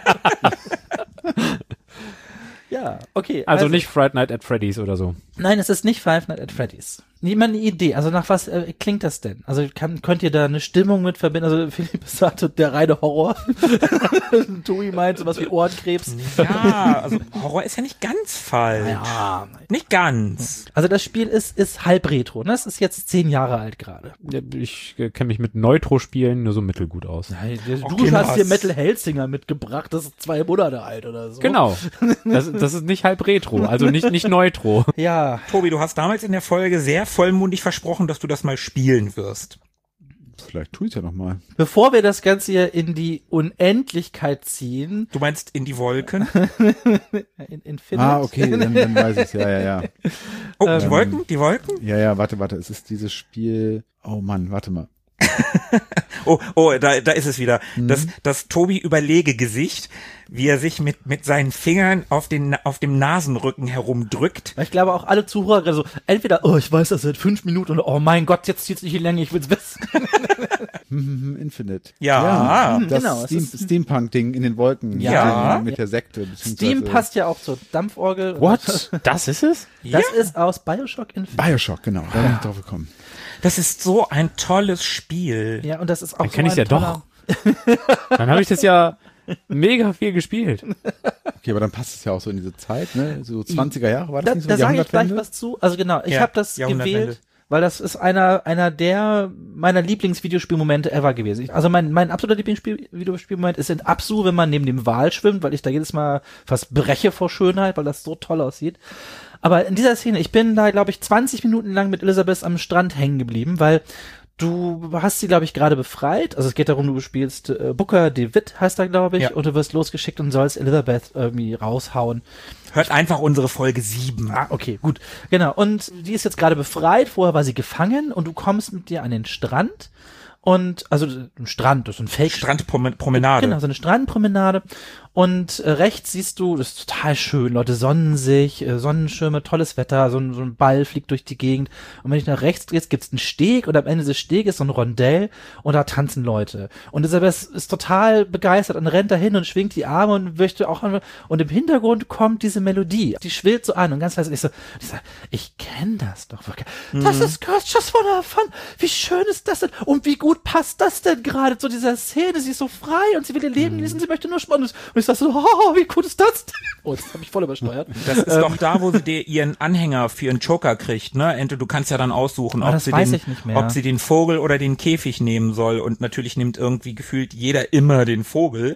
Ja, okay. Also nicht Friday Night at Freddy's oder so. Nein, es ist nicht Five Nights at Freddy's. Niemand eine Idee. Also nach was klingt das denn? Also könnt ihr da eine Stimmung mit verbinden? Also Philipp sagte, der reine Horror. Tobi meint sowas wie Ohrenkrebs. Ja, also Horror ist ja nicht ganz falsch. Ja. Nicht ganz. Also das Spiel ist halb retro. Ne? Es ist jetzt 10 Jahre alt gerade. Ja, ich kenne mich mit Neutro-Spielen nur so mittelgut aus. Du Okay, hast dir was? Metal Hellsinger mitgebracht, das ist 2 Monate alt oder so. Genau. Das ist nicht halb Retro, also nicht Neutro. Ja, Tobi, du hast damals in der Folge sehr vollmundig versprochen, dass du das mal spielen wirst. Vielleicht tue ich ja nochmal. bevor wir das Ganze hier in die Unendlichkeit ziehen, Du meinst in die Wolken? in Infinite. Ah, okay, dann weiß ich's. Ja. Oh, die Wolken? Die Wolken? Ja, warte. Es ist dieses Spiel. Oh Mann, warte mal. Da ist es wieder. Das Tobi-Überlege-Gesicht, wie er sich mit seinen Fingern auf dem Nasenrücken herumdrückt. Ich glaube auch alle Zuhörer gerade so, entweder, ich weiß das seit 5 Minuten oder, oh mein Gott, jetzt zieht's nicht in die Länge, ich will's wissen. Infinite. Ja, das genau, Steampunk-Ding in den Wolken. Ja. Mit der Sekte. Steam passt ja auch zur Dampforgel. What? Das ist es? Das ist aus Bioshock Infinite. Bioshock, genau. Da bin ich drauf gekommen. das ist so ein tolles Spiel. Ja, und das ist auch Dann so kenn ich's ein ja doch. Dann habe ich das ja mega viel gespielt. Okay, aber dann passt es ja auch so in diese Zeit, ne? So 20er Jahre war das Da, nicht so? da die sage ich gleich Jahrhundertwende? was zu. Also genau, ich Ja, habe das Jahrhundertwende. gewählt, weil das ist einer der meiner Lieblingsvideospielmomente ever gewesen. Also mein absoluter Lieblingsvideospielmoment ist in Absu, wenn man neben dem Wal schwimmt, weil ich da jedes Mal fast breche vor Schönheit, weil das so toll aussieht. Aber in dieser Szene, ich bin da, glaube ich, 20 Minuten lang mit Elizabeth am Strand hängen geblieben, weil du hast sie, glaube ich, gerade befreit. Also es geht darum, du spielst Booker DeWitt, heißt er, glaube ich, Ja. und du wirst losgeschickt und sollst Elizabeth irgendwie raushauen. Hört einfach unsere Folge 7. Ah, okay, gut. Genau. Und die ist jetzt gerade befreit. Vorher war sie gefangen und du kommst mit dir an den Strand. Und, also, ein Strand, das ist ein Fake. Strandpromenade. Genau, so eine Strandpromenade. Und rechts siehst du, das ist total schön, Leute sonnen sich, Sonnenschirme, tolles Wetter, so ein Ball fliegt durch die Gegend. Und wenn ich nach rechts drehe, gibt's einen Steg und am Ende des Steges so ein Rondell und da tanzen Leute. Und Isabel ist total begeistert und rennt dahin und schwingt die Arme und möchte auch, und im Hintergrund kommt diese Melodie, die schwillt so an und ganz leise, ich sag, ich kenne das doch wirklich. Das ist Just Wanna Fun. Wie schön ist das denn? Und wie gut passt das denn gerade zu dieser Szene? Sie ist so frei und sie will ihr Leben genießen, sie möchte nur Spannendes. Und ich sag so, wie gut ist das denn? Oh, jetzt habe ich voll übersteuert. Das ist doch da, wo sie ihren Anhänger für einen Joker kriegt, ne? Du kannst ja dann aussuchen, Aber ob das sie, weiß ich nicht mehr. ob sie den Vogel oder den Käfig nehmen soll. Und natürlich nimmt irgendwie gefühlt jeder immer den Vogel.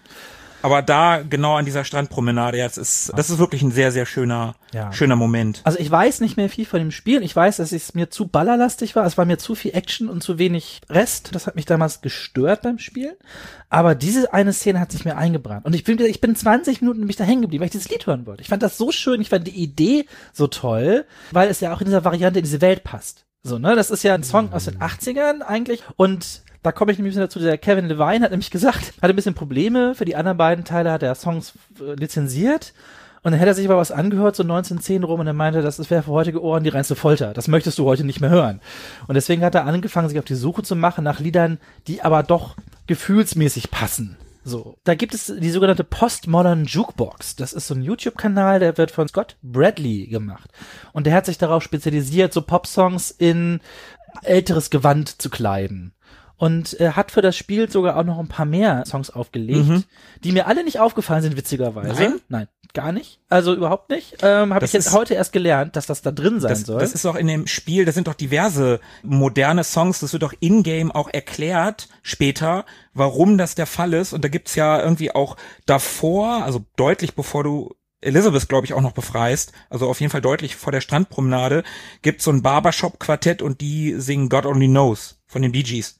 Aber da, genau an dieser Strandpromenade, das ist wirklich ein sehr, sehr schöner Moment. Also ich weiß nicht mehr viel von dem Spiel. Ich weiß, dass es mir zu ballerlastig war. Es war mir zu viel Action und zu wenig Rest. Das hat mich damals gestört beim Spielen. Aber diese eine Szene hat sich mir eingebrannt. Und ich bin 20 Minuten nämlich da hängen geblieben, weil ich dieses Lied hören wollte. Ich fand das so schön. Ich fand die Idee so toll, weil es ja auch in dieser Variante in diese Welt passt. So, ne? Das ist ja ein Song aus den 80ern eigentlich. Und da komme ich nämlich dazu, der Kevin Levine hat nämlich gesagt, hatte ein bisschen Probleme, für die anderen beiden Teile hat er Songs lizenziert und dann hätte er sich aber was angehört, so 1910 rum, und er meinte, das wäre für heutige Ohren die reinste Folter, das möchtest du heute nicht mehr hören. Und deswegen hat er angefangen, sich auf die Suche zu machen nach Liedern, die aber doch gefühlsmäßig passen. So, da gibt es die sogenannte Postmodern Jukebox. Das ist so ein YouTube-Kanal, der wird von Scott Bradley gemacht. Und der hat sich darauf spezialisiert, so Popsongs in älteres Gewand zu kleiden. Und er hat für das Spiel sogar auch noch ein paar mehr Songs aufgelegt, die mir alle nicht aufgefallen sind, witzigerweise. Nein, gar nicht. Also überhaupt nicht. Habe ich jetzt heute erst gelernt, dass das da drin sein soll. Das ist auch in dem Spiel, das sind doch diverse moderne Songs, das wird doch in-game auch erklärt später, warum das der Fall ist. Und da gibt's ja irgendwie auch davor, also deutlich bevor du Elizabeth, glaube ich, auch noch befreist, also auf jeden Fall deutlich vor der Strandpromenade, gibt's so ein Barbershop-Quartett und die singen God Only Knows von den Bee Gees.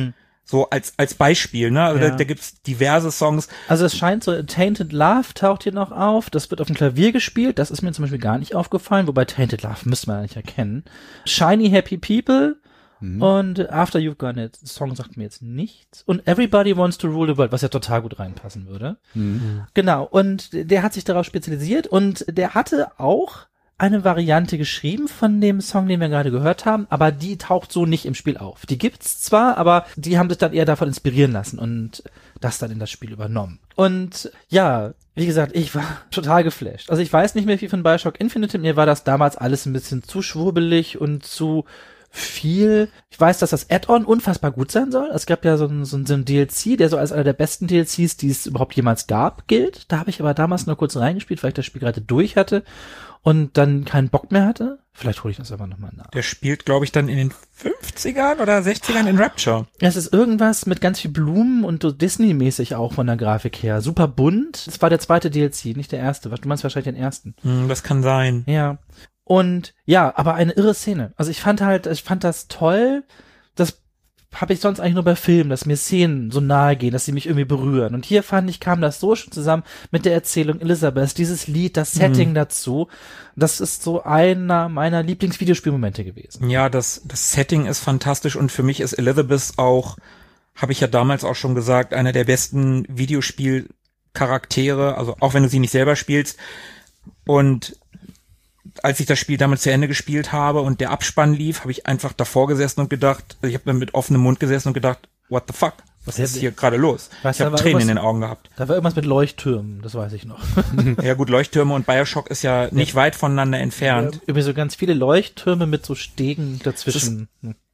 So als Beispiel, ne? Also da gibt's diverse Songs. Also es scheint so, Tainted Love taucht hier noch auf, das wird auf dem Klavier gespielt, das ist mir zum Beispiel gar nicht aufgefallen, wobei Tainted Love müsste man ja nicht erkennen. Shiny Happy People und After You've Gone It, Song sagt mir jetzt nichts. Und Everybody Wants to Rule the World, was ja total gut reinpassen würde. Genau, und der hat sich darauf spezialisiert und der hatte auch eine Variante geschrieben von dem Song, den wir gerade gehört haben, aber die taucht so nicht im Spiel auf. Die gibt's zwar, aber die haben sich dann eher davon inspirieren lassen und das dann in das Spiel übernommen. Und ja, wie gesagt, ich war total geflasht. Also ich weiß nicht mehr viel von Bioshock Infinite, mir war das damals alles ein bisschen zu schwurbelig und zu viel. Ich weiß, dass das Add-on unfassbar gut sein soll. Es gab ja so ein DLC, der so als einer der besten DLCs, die es überhaupt jemals gab, gilt. Da habe ich aber damals nur kurz reingespielt, weil ich das Spiel gerade durch hatte und dann keinen Bock mehr hatte. Vielleicht hole ich das aber nochmal nach. Der spielt, glaube ich, dann in den 50ern oder 60ern in Rapture. Es ist irgendwas mit ganz viel Blumen und so Disney-mäßig auch von der Grafik her. Super bunt. Das war der zweite DLC, nicht der erste. Du meinst wahrscheinlich den ersten. Das kann sein. Ja. Und ja, aber eine irre Szene. Also ich fand das toll. Das habe ich sonst eigentlich nur bei Filmen, dass mir Szenen so nahe gehen, dass sie mich irgendwie berühren. Und hier fand ich, kam das so schon zusammen mit der Erzählung Elizabeth, dieses Lied, das Setting dazu. Das ist so einer meiner Lieblingsvideospielmomente gewesen. Ja, das Setting ist fantastisch und für mich ist Elizabeth auch, habe ich ja damals auch schon gesagt, einer der besten Videospielcharaktere, also auch wenn du sie nicht selber spielst. Und als ich das Spiel damals zu Ende gespielt habe und der Abspann lief, habe ich einfach davor gesessen und gedacht, ich habe mit offenem Mund gesessen und gedacht, what the fuck? Was ist hier gerade los? Weißt, ich habe Tränen in den Augen gehabt. Da war irgendwas mit Leuchttürmen, das weiß ich noch. Ja gut, Leuchttürme und Bioshock ist ja nicht weit voneinander entfernt. Über so ganz viele Leuchttürme mit so Stegen dazwischen.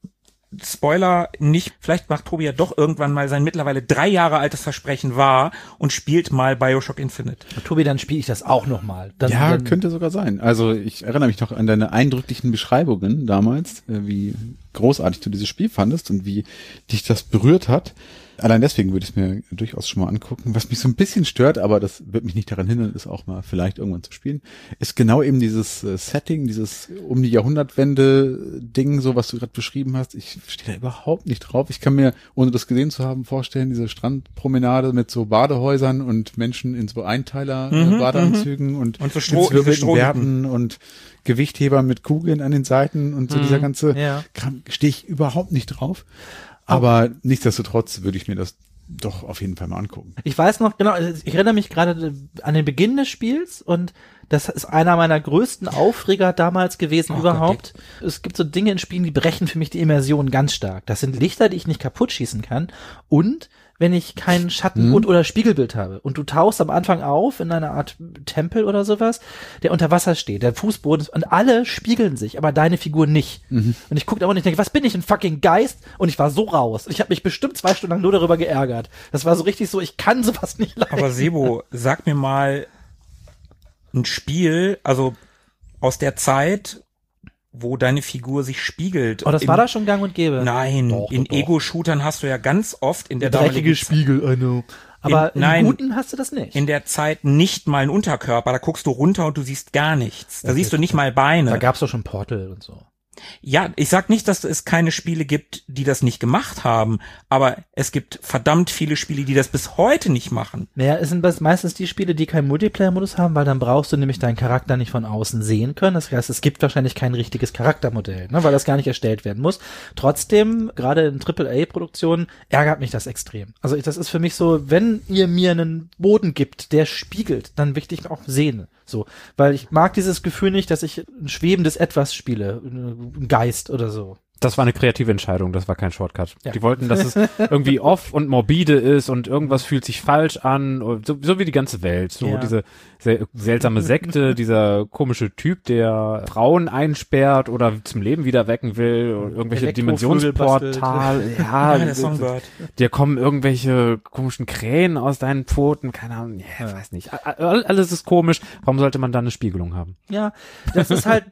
Spoiler nicht, vielleicht macht Tobi ja doch irgendwann mal sein mittlerweile 3 Jahre altes Versprechen wahr und spielt mal Bioshock Infinite. Tobi, dann spiele ich das auch nochmal. Ja, könnte sogar sein. Also ich erinnere mich noch an deine eindrücklichen Beschreibungen damals, wie großartig du dieses Spiel fandest und wie dich das berührt hat. Allein deswegen würde ich es mir durchaus schon mal angucken. Was mich so ein bisschen stört, aber das wird mich nicht daran hindern, ist auch mal vielleicht irgendwann zu spielen, ist genau eben dieses Setting, dieses um die Jahrhundertwende-Ding, so was du gerade beschrieben hast. Ich stehe da überhaupt nicht drauf. Ich kann mir, ohne das gesehen zu haben, vorstellen, diese Strandpromenade mit so Badehäusern und Menschen in so Einteiler-Badeanzügen und so Bärten und Gewichtheber mit Kugeln an den Seiten und so dieser ganze Kram, stehe ich überhaupt nicht drauf. Aber nichtsdestotrotz würde ich mir das doch auf jeden Fall mal angucken. Ich weiß noch, genau, ich erinnere mich gerade an den Beginn des Spiels und das ist einer meiner größten Aufreger damals gewesen überhaupt. Gott. Es gibt so Dinge in Spielen, die brechen für mich die Immersion ganz stark. Das sind Lichter, die ich nicht kaputt schießen kann und wenn ich keinen Schatten und oder Spiegelbild habe und du tauchst am Anfang auf in einer Art Tempel oder sowas, der unter Wasser steht, der Fußboden ist, und alle spiegeln sich, aber deine Figur nicht. Und ich gucke da und ich denke, was bin ich, ein fucking Geist? Und ich war so raus. Ich habe mich bestimmt 2 Stunden lang nur darüber geärgert. Das war so richtig so, ich kann sowas nicht leiden. Aber Sebo, sag mir mal ein Spiel, also aus der Zeit, wo deine Figur sich spiegelt. Oh, das war da schon gang und gäbe. Nein, doch, in Ego-Shootern hast du ja ganz oft in der dreckige Spiegel, I know. Aber in guten hast du das nicht. In der Zeit nicht mal einen Unterkörper, da guckst du runter und du siehst gar nichts. Da siehst du nicht mal Beine. Da gab's doch schon Portal und so. Ja, ich sag nicht, dass es keine Spiele gibt, die das nicht gemacht haben, aber es gibt verdammt viele Spiele, die das bis heute nicht machen. Naja, es sind meistens die Spiele, die keinen Multiplayer-Modus haben, weil dann brauchst du nämlich deinen Charakter nicht von außen sehen können. Das heißt, es gibt wahrscheinlich kein richtiges Charaktermodell, ne, weil das gar nicht erstellt werden muss. Trotzdem, gerade in AAA-Produktionen, ärgert mich das extrem. Also das ist für mich so, wenn ihr mir einen Boden gibt, der spiegelt, dann will ich auch sehen. So, weil ich mag dieses Gefühl nicht, dass ich ein schwebendes Etwas spiele, ein Geist oder so. Das war eine kreative Entscheidung, das war kein Shortcut. Ja. Die wollten, dass es irgendwie off und morbide ist und irgendwas fühlt sich falsch an, so wie die ganze Welt. So diese seltsame Sekte, dieser komische Typ, der Frauen einsperrt oder zum Leben wieder wecken will, und irgendwelche Dimensionsportal. Ja, der Songbird. Dir kommen irgendwelche komischen Krähen aus deinen Pfoten, keine Ahnung, weiß nicht. Alles ist komisch. Warum sollte man da eine Spiegelung haben? Ja, das ist halt,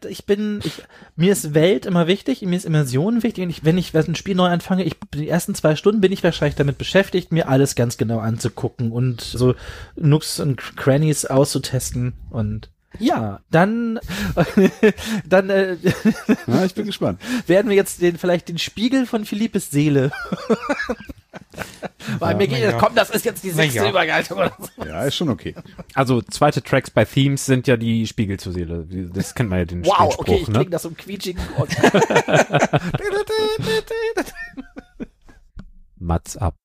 mir ist Welt immer wichtig, mir ist Immersion wichtig und wenn ich ein Spiel neu anfange, die ersten 2 Stunden bin ich wahrscheinlich damit beschäftigt, mir alles ganz genau anzugucken und so Nooks und Crannies auszutesten und ja, dann ja, ich bin gespannt. Werden wir jetzt vielleicht den Spiegel von Philippes Seele. Weil mir geht komm, das ist jetzt die 6. Überleitung oder so. Ja, ist schon okay. Also zweite Tracks bei Themes sind ja die Spiegel zur Seele. Das kennt man ja den Wow, Spruch, okay, ich ne? klinge das so quietschigen. Mats ab.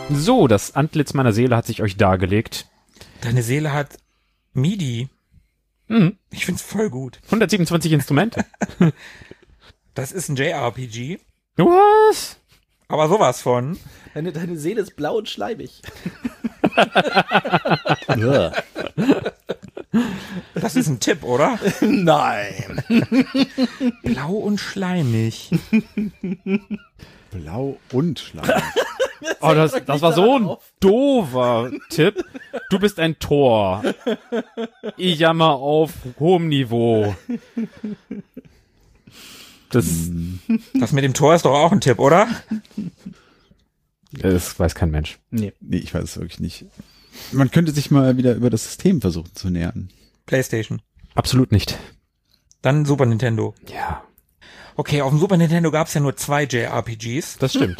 So, das Antlitz meiner Seele hat sich euch dargelegt. Deine Seele hat MIDI. Mhm. Ich find's voll gut. 127 Instrumente. Das ist ein JRPG. Was? Aber sowas von. Deine Seele ist blau und schleimig. Das ist ein Tipp, oder? Nein. Blau und schleimig. Blau und Schleim. Oh, das war so ein doofer Tipp. Du bist ein Tor. Ich jammer auf hohem Niveau. Das mit dem Tor ist doch auch ein Tipp, oder? weiß kein Mensch. Nee, ich weiß es wirklich nicht. Man könnte sich mal wieder über das System versuchen zu nähern. PlayStation. Absolut nicht. Dann Super Nintendo. Ja, Okay, auf dem Super Nintendo gab's ja nur 2 JRPGs. das stimmt.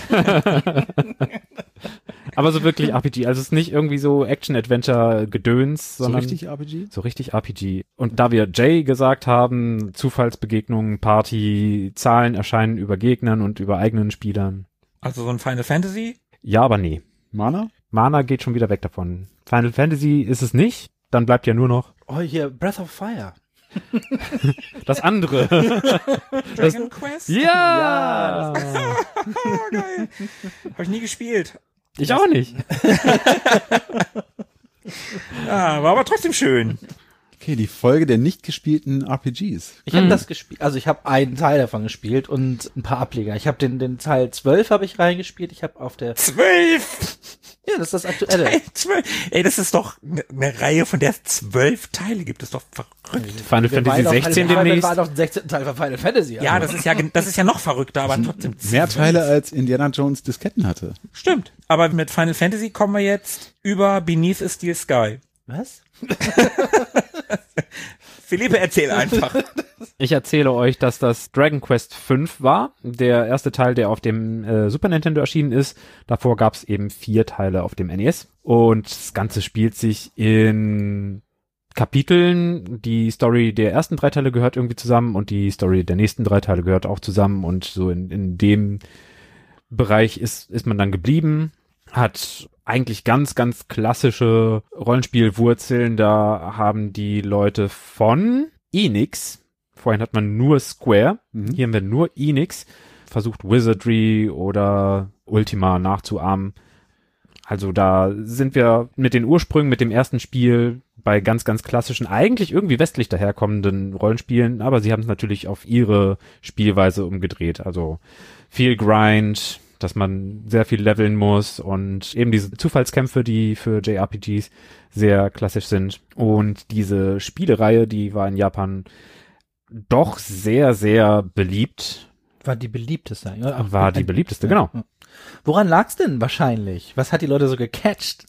Aber so wirklich RPG. Also es ist nicht irgendwie so Action-Adventure-Gedöns, So sondern richtig RPG? so richtig RPG. Und da wir Jay gesagt haben, Zufallsbegegnungen, Party, Zahlen erscheinen über Gegnern und über eigenen Spielern. Also so ein Final Fantasy. Ja, aber nee. Mana? Mana geht schon wieder weg davon. Final Fantasy ist es nicht. Dann bleibt ja nur noch Oh, hier, Breath of Fire. das andere. Dragon Quest. Ja! Oh, geil. Hab ich nie gespielt. Ich auch nicht. Ja, war aber trotzdem schön. Okay, die Folge der nicht gespielten RPGs. Ich habe das gespielt, also ich habe einen Teil davon gespielt und ein paar Ableger. Ich habe den Teil 12 habe ich reingespielt. Ich habe auf der 12! Ja, das ist das aktuelle. Teil 12. Ey, das ist doch eine Reihe, von der es 12 Teile gibt. Das ist doch verrückt. Final Fantasy 16 Wir demnächst. waren auf dem 16. Teil von Final Fantasy. Ja, das ist ja noch verrückter, aber trotzdem. Mehr 12. Teile als Indiana Jones Disketten hatte. Stimmt. Aber mit Final Fantasy kommen wir jetzt über Beneath a Steel Sky. Was? Philippe, erzähl einfach. Ich erzähle euch, dass das Dragon Quest 5 war, der erste Teil, der auf dem Super Nintendo erschienen ist. Davor gab es eben 4 Teile auf dem NES. Und das Ganze spielt sich in Kapiteln. Die Story der ersten 3 Teile gehört irgendwie zusammen und die Story der nächsten 3 Teile gehört auch zusammen. Und so in dem Bereich ist man dann geblieben. Hat eigentlich ganz, ganz klassische Rollenspielwurzeln. Da haben die Leute von Enix, vorhin hat man nur Square, hier haben wir nur Enix, versucht Wizardry oder Ultima nachzuahmen. Also da sind wir mit den Ursprüngen, mit dem ersten Spiel bei ganz, ganz klassischen, eigentlich irgendwie westlich daherkommenden Rollenspielen, aber sie haben es natürlich auf ihre Spielweise umgedreht. Also viel Grind, dass man sehr viel leveln muss und eben diese Zufallskämpfe, die für JRPGs sehr klassisch sind. Und diese Spielereihe, die war in Japan doch sehr, sehr beliebt. War die beliebteste. Ja, War die beliebteste, genau. Woran lag's denn wahrscheinlich? Was hat die Leute so gecatcht?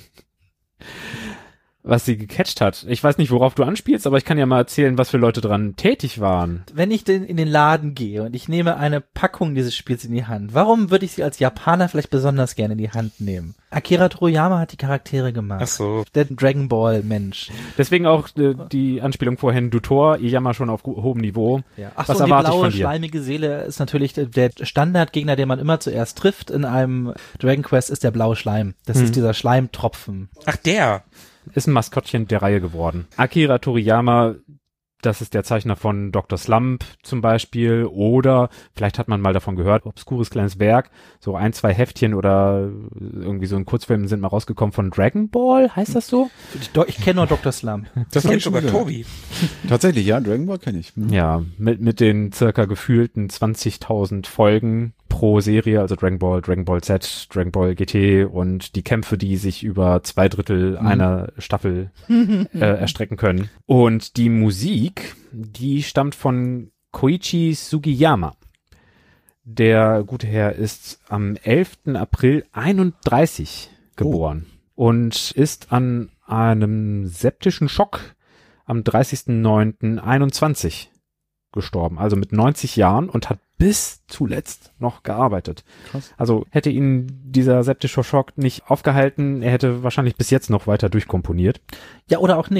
Was sie gecatcht hat. Ich weiß nicht, worauf du anspielst, aber ich kann ja mal erzählen, was für Leute dran tätig waren. Wenn ich denn in den Laden gehe und ich nehme eine Packung dieses Spiels in die Hand, warum würde ich sie als Japaner vielleicht besonders gerne in die Hand nehmen? Akira Toriyama hat die Charaktere gemacht. Ach so. Der Dragon Ball Mensch. Deswegen auch die Anspielung vorhin, du Tor, ich jammer schon auf hohem Niveau. Ja. Ach Was so, und die erwarte ich blaue, von dir? schleimige Seele ist natürlich der Standardgegner, den man immer zuerst trifft in einem Dragon Quest, ist der blaue Schleim. Das ist dieser Schleimtropfen. Ach, der. Ist ein Maskottchen der Reihe geworden. Akira Toriyama, das ist der Zeichner von Dr. Slump zum Beispiel, oder vielleicht hat man mal davon gehört, obskures kleines Werk, so 1, 2 Heftchen oder irgendwie so ein Kurzfilm sind mal rausgekommen von Dragon Ball, heißt das so? Ich kenne nur Dr. Slump. Das hab Kennt ich schon sogar gehört. Tobi. Tatsächlich, ja, Dragon Ball kenne ich. Ja, mit den circa gefühlten 20.000 Folgen pro Serie, also Dragon Ball Z, Dragon Ball GT und die Kämpfe, die sich über 2/3 einer Staffel erstrecken können. Und die Musik, die stammt von Koichi Sugiyama. Der gute Herr ist am 11. April 31 geboren und ist an einem septischen Schock am 30.09.21 gestorben, also mit 90 Jahren und hat bis zuletzt noch gearbeitet. Krass. Also hätte ihn dieser septische Schock nicht aufgehalten, er hätte wahrscheinlich bis jetzt noch weiter durchkomponiert. Ja, oder auch nicht.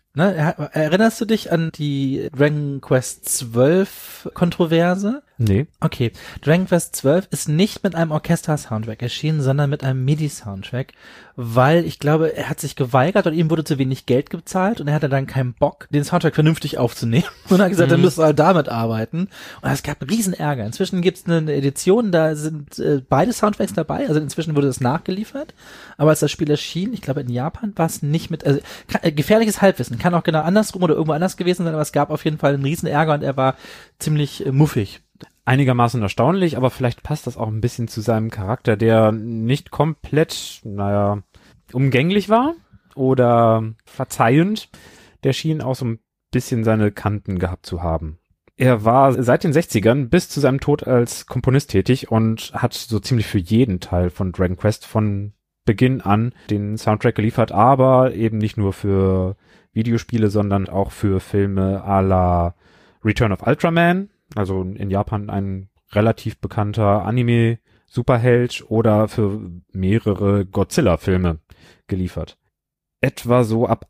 Ne, erinnerst du dich an die Dragon Quest 12 Kontroverse? Nee. Okay, Dragon Quest 12 ist nicht mit einem Orchester-Soundtrack erschienen, sondern mit einem MIDI-Soundtrack, weil ich glaube, er hat sich geweigert und ihm wurde zu wenig Geld gezahlt und er hatte dann keinen Bock, den Soundtrack vernünftig aufzunehmen und hat gesagt, er müsste halt damit arbeiten und es gab einen riesen Ärger. Inzwischen gibt es eine Edition, da sind beide Soundtracks dabei, also inzwischen wurde das nachgeliefert, aber als das Spiel erschien, ich glaube in Japan war es nicht mit, also gefährliches Halbwissen, kann auch genau andersrum oder irgendwo anders gewesen sein, aber es gab auf jeden Fall einen riesen Ärger und er war ziemlich muffig. Einigermaßen erstaunlich, aber vielleicht passt das auch ein bisschen zu seinem Charakter, der nicht komplett, umgänglich war oder verzeihend. Der schien auch so ein bisschen seine Kanten gehabt zu haben. Er war seit den 60ern bis zu seinem Tod als Komponist tätig und hat so ziemlich für jeden Teil von Dragon Quest von Beginn an den Soundtrack geliefert, aber eben nicht nur für Videospiele, sondern auch für Filme à la Return of Ultraman, also in Japan ein relativ bekannter Anime-Superheld, oder für mehrere Godzilla-Filme geliefert. Etwa so ab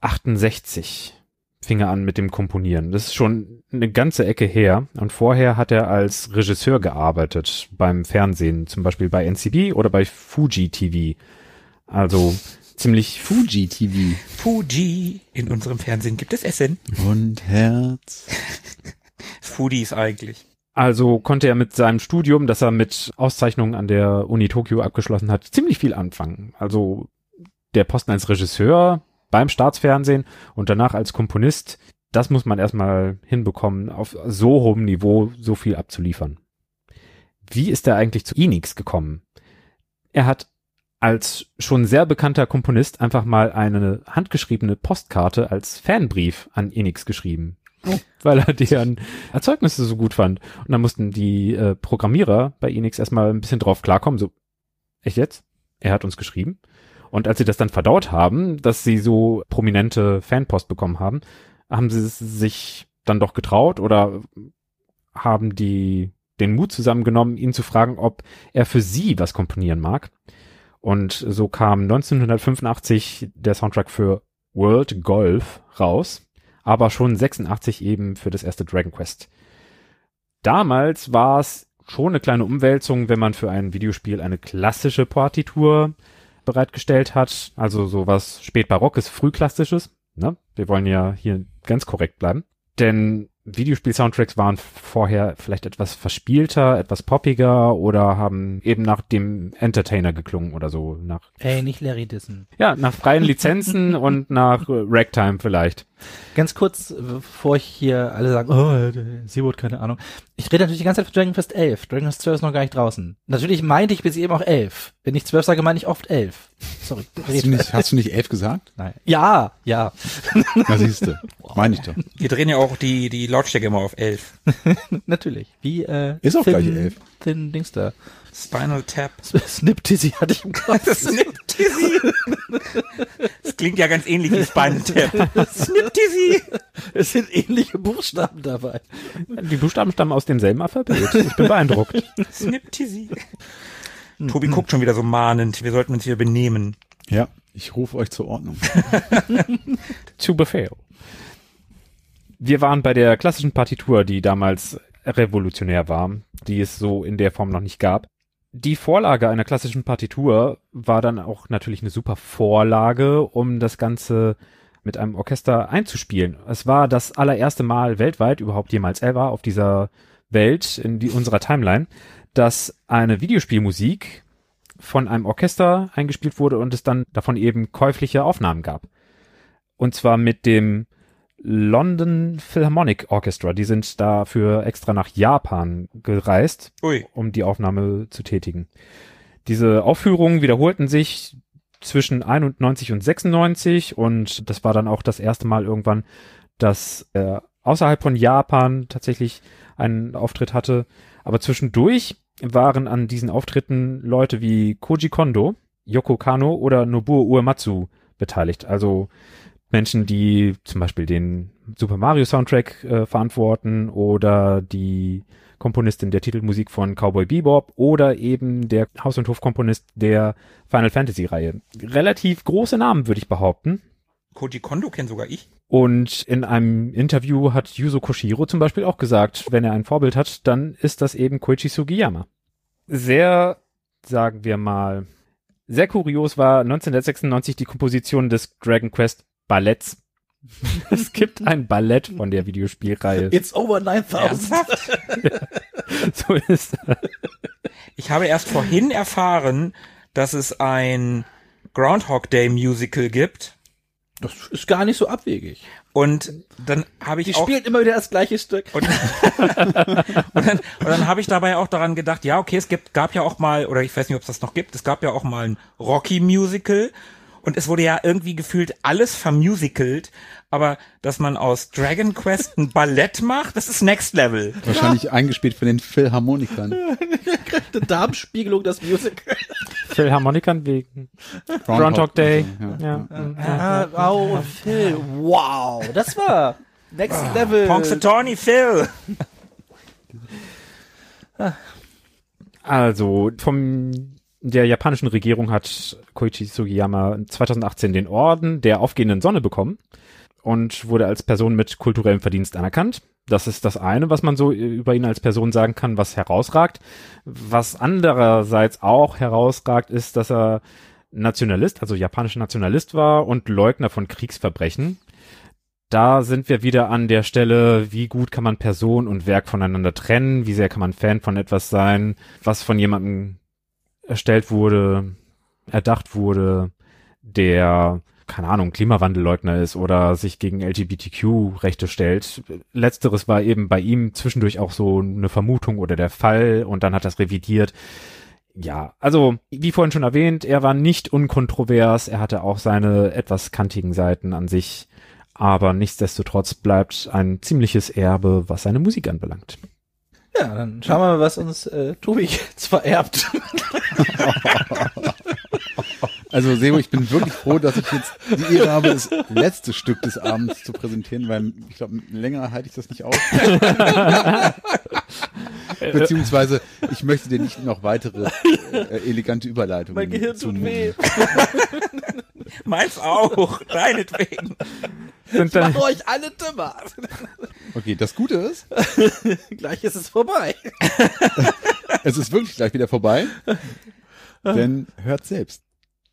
68 fing er an mit dem Komponieren. Das ist schon eine ganze Ecke her. Und vorher hat er als Regisseur gearbeitet beim Fernsehen, zum Beispiel bei NCB oder bei Fuji TV. Also ziemlich Fuji TV. Fuji. In unserem Fernsehen gibt es Essen. Und Herz. Foodies eigentlich. Also konnte er mit seinem Studium, das er mit Auszeichnungen an der Uni Tokio abgeschlossen hat, ziemlich viel anfangen. Also der Posten als Regisseur beim Staatsfernsehen und danach als Komponist, das muss man erstmal hinbekommen, auf so hohem Niveau so viel abzuliefern. Wie ist er eigentlich zu Enix gekommen? Er hat als schon sehr bekannter Komponist einfach mal eine handgeschriebene Postkarte als Fanbrief an Enix geschrieben. Weil er deren Erzeugnisse so gut fand. Und dann mussten die Programmierer bei Enix erstmal ein bisschen drauf klarkommen, so, echt jetzt? Er hat uns geschrieben. Und als sie das dann verdaut haben, dass sie so prominente Fanpost bekommen haben, haben sie es sich dann doch getraut oder haben den Mut zusammengenommen, ihn zu fragen, ob er für sie was komponieren mag. Und so kam 1985 der Soundtrack für World Golf raus, aber schon 86 eben für das erste Dragon Quest. Damals war es schon eine kleine Umwälzung, wenn man für ein Videospiel eine klassische Partitur bereitgestellt hat, also sowas spätbarockes, frühklassisches. Ne? Wir wollen ja hier ganz korrekt bleiben. Denn Videospiel-Soundtracks waren vorher vielleicht etwas verspielter, etwas poppiger oder haben eben nach dem Entertainer geklungen oder so. Ey, nicht Larry Dissen. Ja, nach freien Lizenzen und nach Ragtime vielleicht. Ganz kurz, bevor ich hier alle sagen, oh, Seawood, keine Ahnung. Ich rede natürlich die ganze Zeit von Dragon Quest 11. Dragon Quest 12 ist noch gar nicht draußen. Natürlich meinte ich bis eben auch 11. Wenn ich 12 sage, meine ich oft 11. Sorry. Hast du nicht 11 gesagt? Nein. Ja. Na siehste, meine ich doch. Wir drehen ja auch die Lautstärke immer auf 11. Natürlich. Wie, ist auch gleich 11. Thin Dings da. Spinal Tap. Snip Tizzy hatte ich im Kopf. Snip Tizzy. Das klingt ja ganz ähnlich wie Spinal Tap. Snip Tizzy. Es sind ähnliche Buchstaben dabei. Die Buchstaben stammen aus demselben Alphabet. Ich bin beeindruckt. Snip Tizzy. Tobi guckt schon wieder so mahnend. Wir sollten uns hier benehmen. Ja, ich rufe euch zur Ordnung. Zu Befehl. Wir waren bei der klassischen Partitur, die damals revolutionär war, die es so in der Form noch nicht gab. Die Vorlage einer klassischen Partitur war dann auch natürlich eine super Vorlage, um das Ganze mit einem Orchester einzuspielen. Es war das allererste Mal weltweit, überhaupt jemals ever, auf dieser Welt, in unserer Timeline, dass eine Videospielmusik von einem Orchester eingespielt wurde und es dann davon eben käufliche Aufnahmen gab. Und zwar mit dem London Philharmonic Orchestra. Die sind dafür extra nach Japan gereist, um die Aufnahme zu tätigen. Diese Aufführungen wiederholten sich zwischen 91 und 96 und das war dann auch das erste Mal irgendwann, dass er außerhalb von Japan tatsächlich einen Auftritt hatte. Aber zwischendurch waren an diesen Auftritten Leute wie Koji Kondo, Yoko Kanno oder Nobuo Uematsu beteiligt. Also Menschen, die zum Beispiel den Super Mario Soundtrack verantworten oder die Komponistin der Titelmusik von Cowboy Bebop oder eben der Haus- und Hofkomponist der Final Fantasy Reihe. Relativ große Namen, würde ich behaupten. Koji Kondo kenne sogar ich. Und in einem Interview hat Yuzo Koshiro zum Beispiel auch gesagt, wenn er ein Vorbild hat, dann ist das eben Koichi Sugiyama. Sehr, sagen wir mal, sehr kurios war 1996 die Komposition des Dragon Quest Balletts. Es gibt ein Ballett von der Videospielreihe. It's over 9000. So ist das. Ich habe erst vorhin erfahren, dass es ein Groundhog Day Musical gibt. Das ist gar nicht so abwegig. Und dann habe ich Die auch spielt immer wieder das gleiche Stück. und dann habe ich dabei auch daran gedacht, ja, okay, gab ja auch mal, oder ich weiß nicht, ob es das noch gibt, es gab ja auch mal ein Rocky-Musical und es wurde ja irgendwie gefühlt alles vermusicalt, aber dass man aus Dragon Quest ein Ballett macht, das ist Next Level. Wahrscheinlich eingespielt von den Philharmonikern. Die Darmspiegelung, das Musical. Philharmonikern wegen Groundhog Day. Ja. Oh, Phil. Wow. Das war Next Level. Punxsutawney Phil. Also, von der japanischen Regierung hat Koichi Sugiyama 2018 den Orden der aufgehenden Sonne bekommen und wurde als Person mit kulturellem Verdienst anerkannt. Das ist das eine, was man so über ihn als Person sagen kann, was herausragt. Was andererseits auch herausragt, ist, dass er Nationalist, also japanischer Nationalist war und Leugner von Kriegsverbrechen. Da sind wir wieder an der Stelle, wie gut kann man Person und Werk voneinander trennen, wie sehr kann man Fan von etwas sein, was von jemandem erstellt wurde, erdacht wurde, der, keine Ahnung, Klimawandelleugner ist oder sich gegen LGBTQ-Rechte stellt. Letzteres war eben bei ihm zwischendurch auch so eine Vermutung oder der Fall und dann hat das revidiert. Ja, also wie vorhin schon erwähnt, er war nicht unkontrovers, er hatte auch seine etwas kantigen Seiten an sich, aber nichtsdestotrotz bleibt ein ziemliches Erbe, was seine Musik anbelangt. Ja, dann schauen wir mal, was uns Tobi jetzt vererbt. Also Sebo, ich bin wirklich froh, dass ich jetzt die Ehre habe, das letzte Stück des Abends zu präsentieren, weil ich glaube, länger halte ich das nicht aus. Beziehungsweise, ich möchte dir nicht noch weitere elegante Überleitungen. Mein Gehirn tut weh. Meins auch, deinetwegen. Und Ich mach euch alle dümmer. Okay, das Gute ist, Gleich ist es vorbei. es ist wirklich gleich wieder vorbei, denn hört selbst.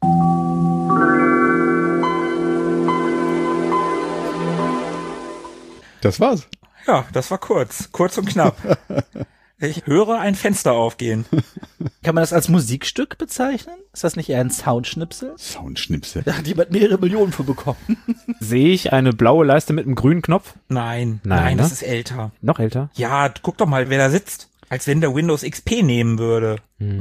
Das war's. Ja, das war kurz und knapp. Ich höre ein Fenster aufgehen. Kann man das als Musikstück bezeichnen? Ist das nicht eher ein Soundschnipsel? Soundschnipsel. Da hat jemand mehrere Millionen für bekommen. sehe ich eine blaue Leiste mit einem grünen Knopf? Nein, Nein, das ne? ist älter. Noch älter? Ja, guck doch mal, wer da sitzt. Als wenn der Windows XP nehmen würde.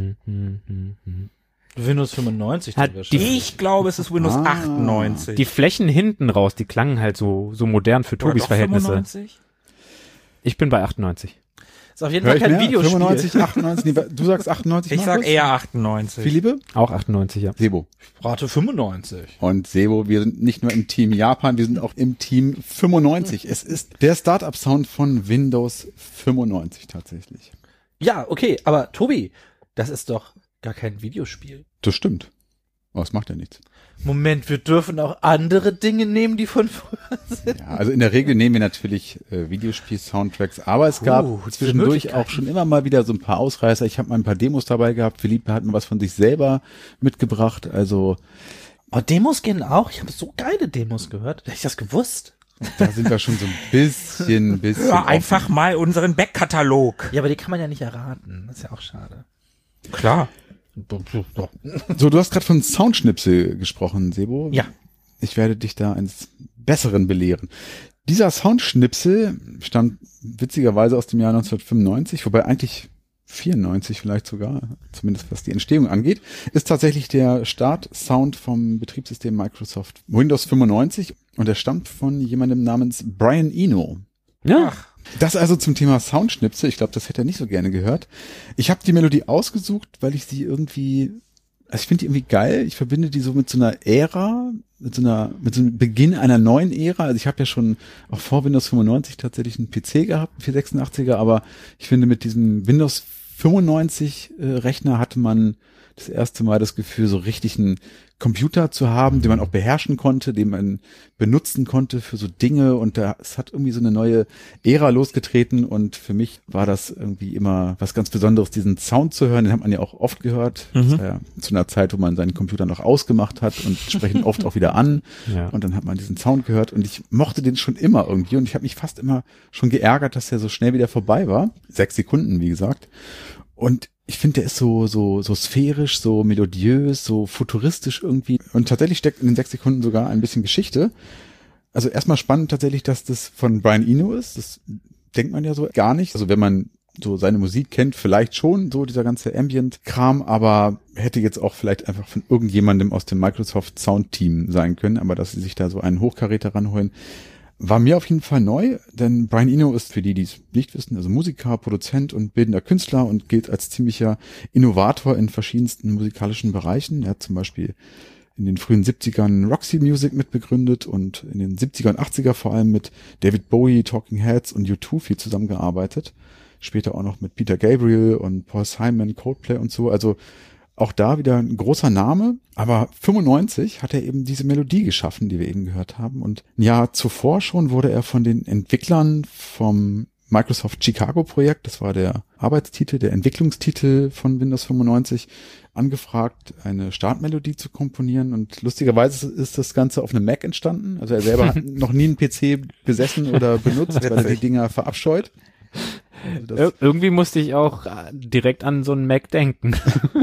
Windows 95. Hat Ich glaube, es ist Windows 98. Die Flächen hinten raus, die klangen halt so modern für Oder Tobis doch Verhältnisse. 95? Ich bin bei 98. Ist auf jeden Hör Fall ich kein mehr? Videospiel. 95, 98, nee, du sagst 98, Ich sag Markus? eher 98. Philippe? Auch 98, ja. Sebo. Rate 95. Und Sebo, wir sind nicht nur im Team Japan, wir sind auch im Team 95. Es ist der Startup-Sound von Windows 95 tatsächlich. Ja, okay, aber Tobi, das ist doch gar kein Videospiel. Das stimmt. Aber es macht ja nichts. Moment, wir dürfen auch andere Dinge nehmen, die von früher sind. Ja, also in der Regel nehmen wir natürlich Videospiel-Soundtracks, aber es gab diese zwischendurch Möglichkeiten. auch schon immer mal wieder so ein paar Ausreißer. Ich habe mal ein paar Demos dabei gehabt. Philippe hat mir was von sich selber mitgebracht. Also Oh, Demos gehen auch. Ich habe so geile Demos gehört. Hätte ich das gewusst? da sind wir schon so ein bisschen Hör offen. einfach mal unseren Backkatalog. Ja, aber die kann man ja nicht erraten. Das ist ja auch schade. Klar. So, du hast gerade von Soundschnipsel gesprochen, Sebo. Ja. Ich werde dich da eines Besseren belehren. Dieser Soundschnipsel stammt witzigerweise aus dem Jahr 1995, wobei eigentlich 94 vielleicht sogar, zumindest was die Entstehung angeht, ist tatsächlich der Startsound vom Betriebssystem Microsoft Windows 95 und er stammt von jemandem namens Brian Eno. Ja. Das also zum Thema Soundschnipsel. Ich glaube, das hätte er nicht so gerne gehört. Ich habe die Melodie ausgesucht, weil ich sie irgendwie, also ich finde die irgendwie geil. Ich verbinde die so mit so einer Ära, mit so einem Beginn einer neuen Ära. Also ich habe ja schon auch vor Windows 95 tatsächlich einen PC gehabt, einen 486er, aber ich finde mit diesem Windows 95 Rechner hatte man das erste Mal das Gefühl, so richtig ein Computer zu haben, den man auch beherrschen konnte, den man benutzen konnte für so Dinge und es hat irgendwie so eine neue Ära losgetreten und für mich war das irgendwie immer was ganz Besonderes, diesen Sound zu hören, den hat man ja auch oft gehört, das war ja zu einer Zeit, wo man seinen Computer noch ausgemacht hat und entsprechend oft auch wieder an und dann hat man diesen Sound gehört und ich mochte den schon immer irgendwie und ich habe mich fast immer schon geärgert, dass der so schnell wieder vorbei war, 6 Sekunden, wie gesagt, und ich finde, der ist so sphärisch, so melodiös, so futuristisch irgendwie. Und tatsächlich steckt in den 6 Sekunden sogar ein bisschen Geschichte. Also erstmal spannend tatsächlich, dass das von Brian Eno ist. Das denkt man ja so gar nicht. Also wenn man so seine Musik kennt, vielleicht schon, so dieser ganze Ambient-Kram, aber hätte jetzt auch vielleicht einfach von irgendjemandem aus dem Microsoft Sound-Team sein können. Aber dass sie sich da so einen Hochkaräter ranholen, war mir auf jeden Fall neu, denn Brian Eno ist, für die es nicht wissen, also Musiker, Produzent und bildender Künstler und gilt als ziemlicher Innovator in verschiedensten musikalischen Bereichen. Er hat zum Beispiel in den frühen 70ern Roxy Music mitbegründet und in den 70er und 80er vor allem mit David Bowie, Talking Heads und U2 viel zusammengearbeitet. Später auch noch mit Peter Gabriel und Paul Simon, Coldplay und so, also auch da wieder ein großer Name, aber 95 hat er eben diese Melodie geschaffen, die wir eben gehört haben. Und ein Jahr zuvor schon wurde er von den Entwicklern vom Microsoft Chicago Projekt, das war der Arbeitstitel, der Entwicklungstitel von Windows 95, angefragt, eine Startmelodie zu komponieren. Und lustigerweise ist das Ganze auf einem Mac entstanden. Also er selber hat noch nie einen PC besessen oder benutzt, weil er die Dinger verabscheut. Also irgendwie musste ich auch direkt an so einen Mac denken.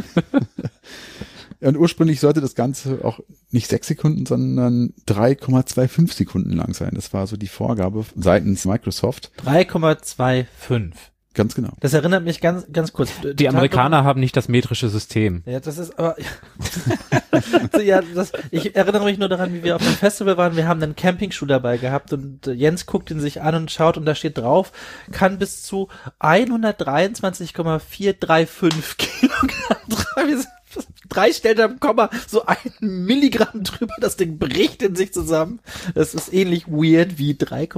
Und ursprünglich sollte das Ganze auch nicht 6 Sekunden, sondern 3,25 Sekunden lang sein. Das war so die Vorgabe seitens Microsoft. 3,25. Ganz genau. Das erinnert mich ganz kurz. Die Amerikaner haben nicht das metrische System. Ja, das ist aber, ich erinnere mich nur daran, wie wir auf einem Festival waren, wir haben einen Campingschuh dabei gehabt und Jens guckt ihn sich an und schaut und da steht drauf, kann bis zu 123,435 Kilogramm tragen. 3 Stellen am Komma, so 1 Milligramm drüber, das Ding bricht in sich zusammen. Das ist ähnlich weird wie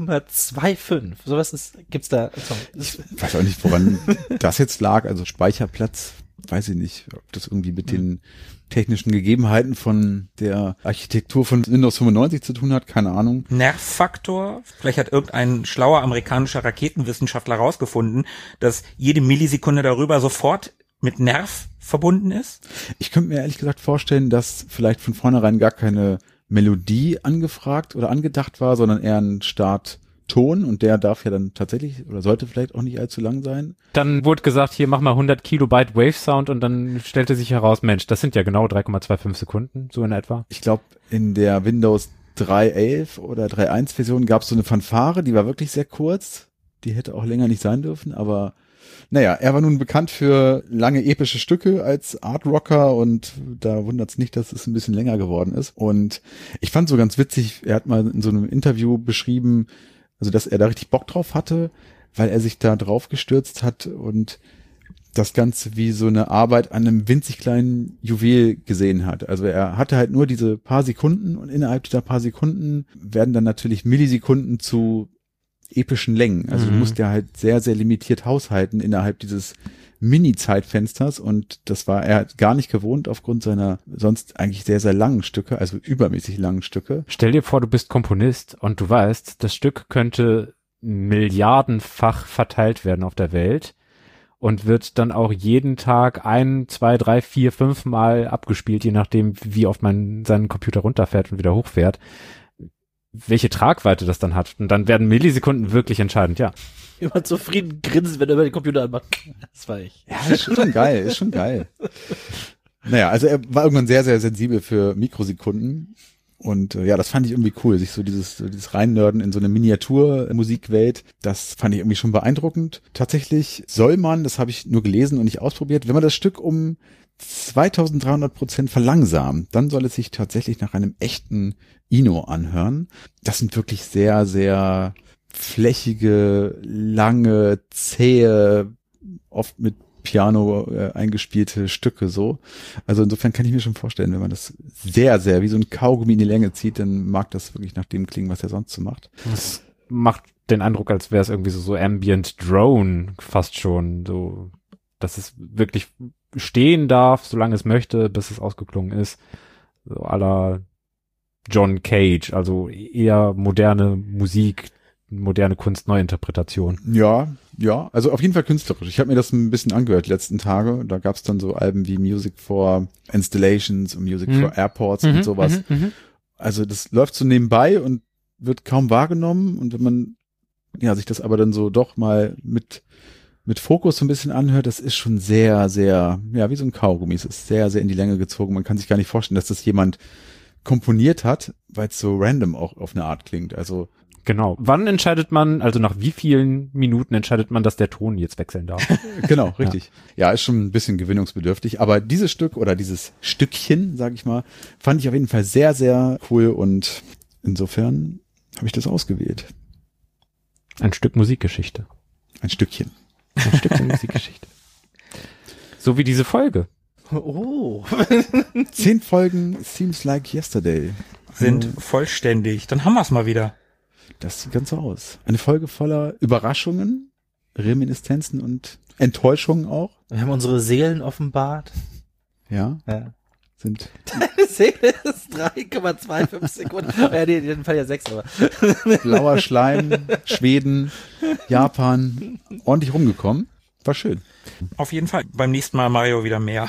3,25. Sowas gibt's da. Ich weiß auch nicht, woran das jetzt lag. Also Speicherplatz, weiß ich nicht, ob das irgendwie mit den technischen Gegebenheiten von der Architektur von Windows 95 zu tun hat, keine Ahnung. Nervfaktor, vielleicht hat irgendein schlauer amerikanischer Raketenwissenschaftler rausgefunden, dass jede Millisekunde darüber sofort mit Nerv verbunden ist? Ich könnte mir ehrlich gesagt vorstellen, dass vielleicht von vornherein gar keine Melodie angefragt oder angedacht war, sondern eher ein Startton und der darf ja dann tatsächlich oder sollte vielleicht auch nicht allzu lang sein. Dann wurde gesagt, hier mach mal 100 Kilobyte Wave Sound und dann stellte sich heraus, Mensch, das sind ja genau 3,25 Sekunden, so in etwa. Ich glaube, in der Windows 3.11 oder 3.1 Version gab es so eine Fanfare, die war wirklich sehr kurz. Die hätte auch länger nicht sein dürfen, aber naja, er war nun bekannt für lange epische Stücke als Art Rocker und da wundert's nicht, dass es ein bisschen länger geworden ist. Und ich fand so ganz witzig, er hat mal in so einem Interview beschrieben, also dass er da richtig Bock drauf hatte, weil er sich da drauf gestürzt hat und das Ganze wie so eine Arbeit an einem winzig kleinen Juwel gesehen hat. Also er hatte halt nur diese paar Sekunden und innerhalb dieser paar Sekunden werden dann natürlich Millisekunden zu epischen Längen. Also du musst ja halt sehr, sehr limitiert haushalten innerhalb dieses Mini-Zeitfensters und das war er gar nicht gewohnt aufgrund seiner sonst eigentlich sehr, sehr langen Stücke, also übermäßig langen Stücke. Stell dir vor, du bist Komponist und du weißt, das Stück könnte milliardenfach verteilt werden auf der Welt und wird dann auch jeden Tag 1, 2, 3, 4, 5 Mal abgespielt, je nachdem, wie oft man seinen Computer runterfährt und wieder hochfährt. Welche Tragweite das dann hat. Und dann werden Millisekunden wirklich entscheidend, ja. Immer zufrieden grinsen, wenn er über den Computer anmacht. Das war ich. Ja, ist schon geil, ist schon geil. Naja, also er war irgendwann sehr, sehr sensibel für Mikrosekunden. Und ja, das fand ich irgendwie cool, sich so dieses Reinnörden in so eine Miniaturmusikwelt, das fand ich irgendwie schon beeindruckend. Tatsächlich soll man, das habe ich nur gelesen und nicht ausprobiert, wenn man das Stück um 2300% verlangsamt, dann soll es sich tatsächlich nach einem echten Eno anhören. Das sind wirklich sehr, sehr flächige, lange, zähe, oft mit Piano eingespielte Stücke so. Also insofern kann ich mir schon vorstellen, wenn man das sehr, sehr wie so ein Kaugummi in die Länge zieht, dann mag das wirklich nach dem klingen, was er sonst so macht. Das macht den Eindruck, als wäre es irgendwie so Ambient Drone fast schon, so, dass es wirklich stehen darf, solange es möchte, bis es ausgeklungen ist. so à la John Cage, also eher moderne Musik, moderne Kunst, Neuinterpretation. Ja, also auf jeden Fall künstlerisch. Ich habe mir das ein bisschen angehört die letzten Tage. Da gab's dann so Alben wie Music for Installations und Music for Airports und sowas. Also das läuft so nebenbei und wird kaum wahrgenommen. Und wenn man sich das aber dann so doch mal mit Fokus so ein bisschen anhört, das ist schon sehr, sehr, wie so ein Kaugummi. Es ist sehr, sehr in die Länge gezogen. Man kann sich gar nicht vorstellen, dass das jemand komponiert hat, weil es so random auch auf eine Art klingt. Also genau. Wann entscheidet man, also nach wie vielen Minuten entscheidet man, dass der Ton jetzt wechseln darf? Genau, richtig. Ja, ist schon ein bisschen gewinnungsbedürftig. Aber dieses Stück oder dieses Stückchen, sag ich mal, fand ich auf jeden Fall sehr, sehr cool und insofern habe ich das ausgewählt. Ein Stück Musikgeschichte. Ein Stückchen. Ein Stückchen Musikgeschichte. So wie diese Folge. Oh. 10 Folgen Seems Like Yesterday. Sind vollständig. Dann haben wir es mal wieder. Das sieht ganz so aus. Eine Folge voller Überraschungen, Reminiszenzen und Enttäuschungen auch. Wir haben unsere Seelen offenbart. Ja. Sind. Deine Seele ist 3,25 Sekunden. Nee, in dem Fall ja 6, aber. Blauer Schleim, Schweden, Japan, ordentlich rumgekommen. War schön. Auf jeden Fall. Beim nächsten Mal Mario wieder mehr.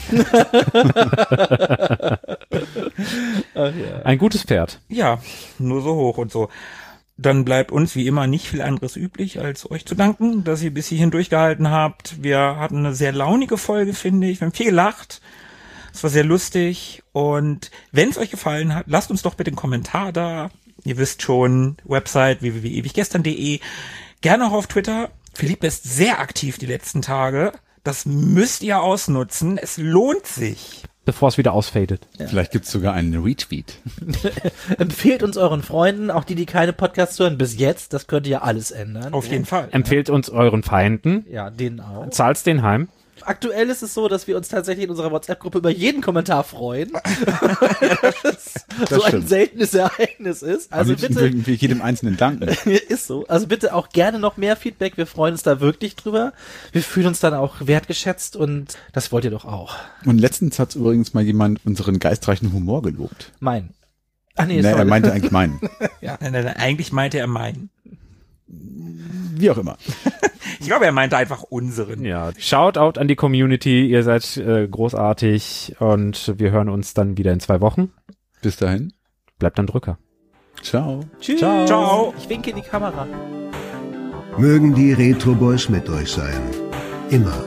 Ein gutes Pferd. Ja, nur so hoch und so. Dann bleibt uns wie immer nicht viel anderes übrig, als euch zu danken, dass ihr bis hierhin durchgehalten habt. Wir hatten eine sehr launige Folge, finde ich. Wir haben viel gelacht. Es war sehr lustig. Und wenn es euch gefallen hat, lasst uns doch bitte einen Kommentar da. Ihr wisst schon, Website www.ewiggestern.de. Gerne auch auf Twitter. Philipp ist sehr aktiv die letzten Tage. Das müsst ihr ausnutzen. Es lohnt sich. Bevor es wieder ausfadet. Ja. Vielleicht gibt's sogar einen Retweet. Empfehlt uns euren Freunden, auch die keine Podcasts hören, bis jetzt. Das könnte ja alles ändern. Auf jeden Fall. Empfehlt uns euren Feinden. Ja, denen auch. Zahlt's den heim. Aktuell ist es so, dass wir uns tatsächlich in unserer WhatsApp-Gruppe über jeden Kommentar freuen. das so stimmt. ein seltenes Ereignis ist. Also bitte, wir jedem Einzelnen danken. ist so. Also bitte auch gerne noch mehr Feedback. Wir freuen uns da wirklich drüber. Wir fühlen uns dann auch wertgeschätzt und das wollt ihr doch auch. Und letztens hat übrigens mal jemand unseren geistreichen Humor gelobt. Mein. Ach nee, Nee, sorry. er meinte eigentlich meinen. Nein, eigentlich meinte er meinen. Wie auch immer. Ich glaube, er meinte einfach unseren. Ja, Shoutout an die Community. Ihr seid großartig und wir hören uns dann wieder in 2 Wochen. Bis dahin. Bleibt am Drücker. Ciao. Tschüss. Ciao. Ich winke in die Kamera. Mögen die Retro Boys mit euch sein. Immer.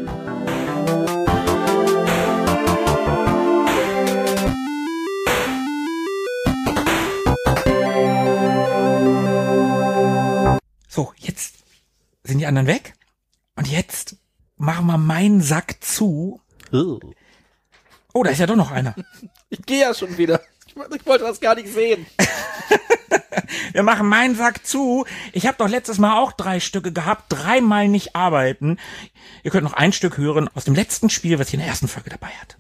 So, jetzt sind die anderen weg. Und jetzt machen wir meinen Sack zu. Oh, da ist ja doch noch einer. Ich gehe ja schon wieder. Ich wollte das gar nicht sehen. Wir machen meinen Sack zu. Ich habe doch letztes Mal auch 3 Stücke gehabt, 3-mal nicht arbeiten. Ihr könnt noch ein Stück hören aus dem letzten Spiel, was ich in der ersten Folge dabei hatte.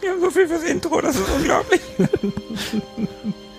Wir haben so viel fürs Intro, das ist unglaublich.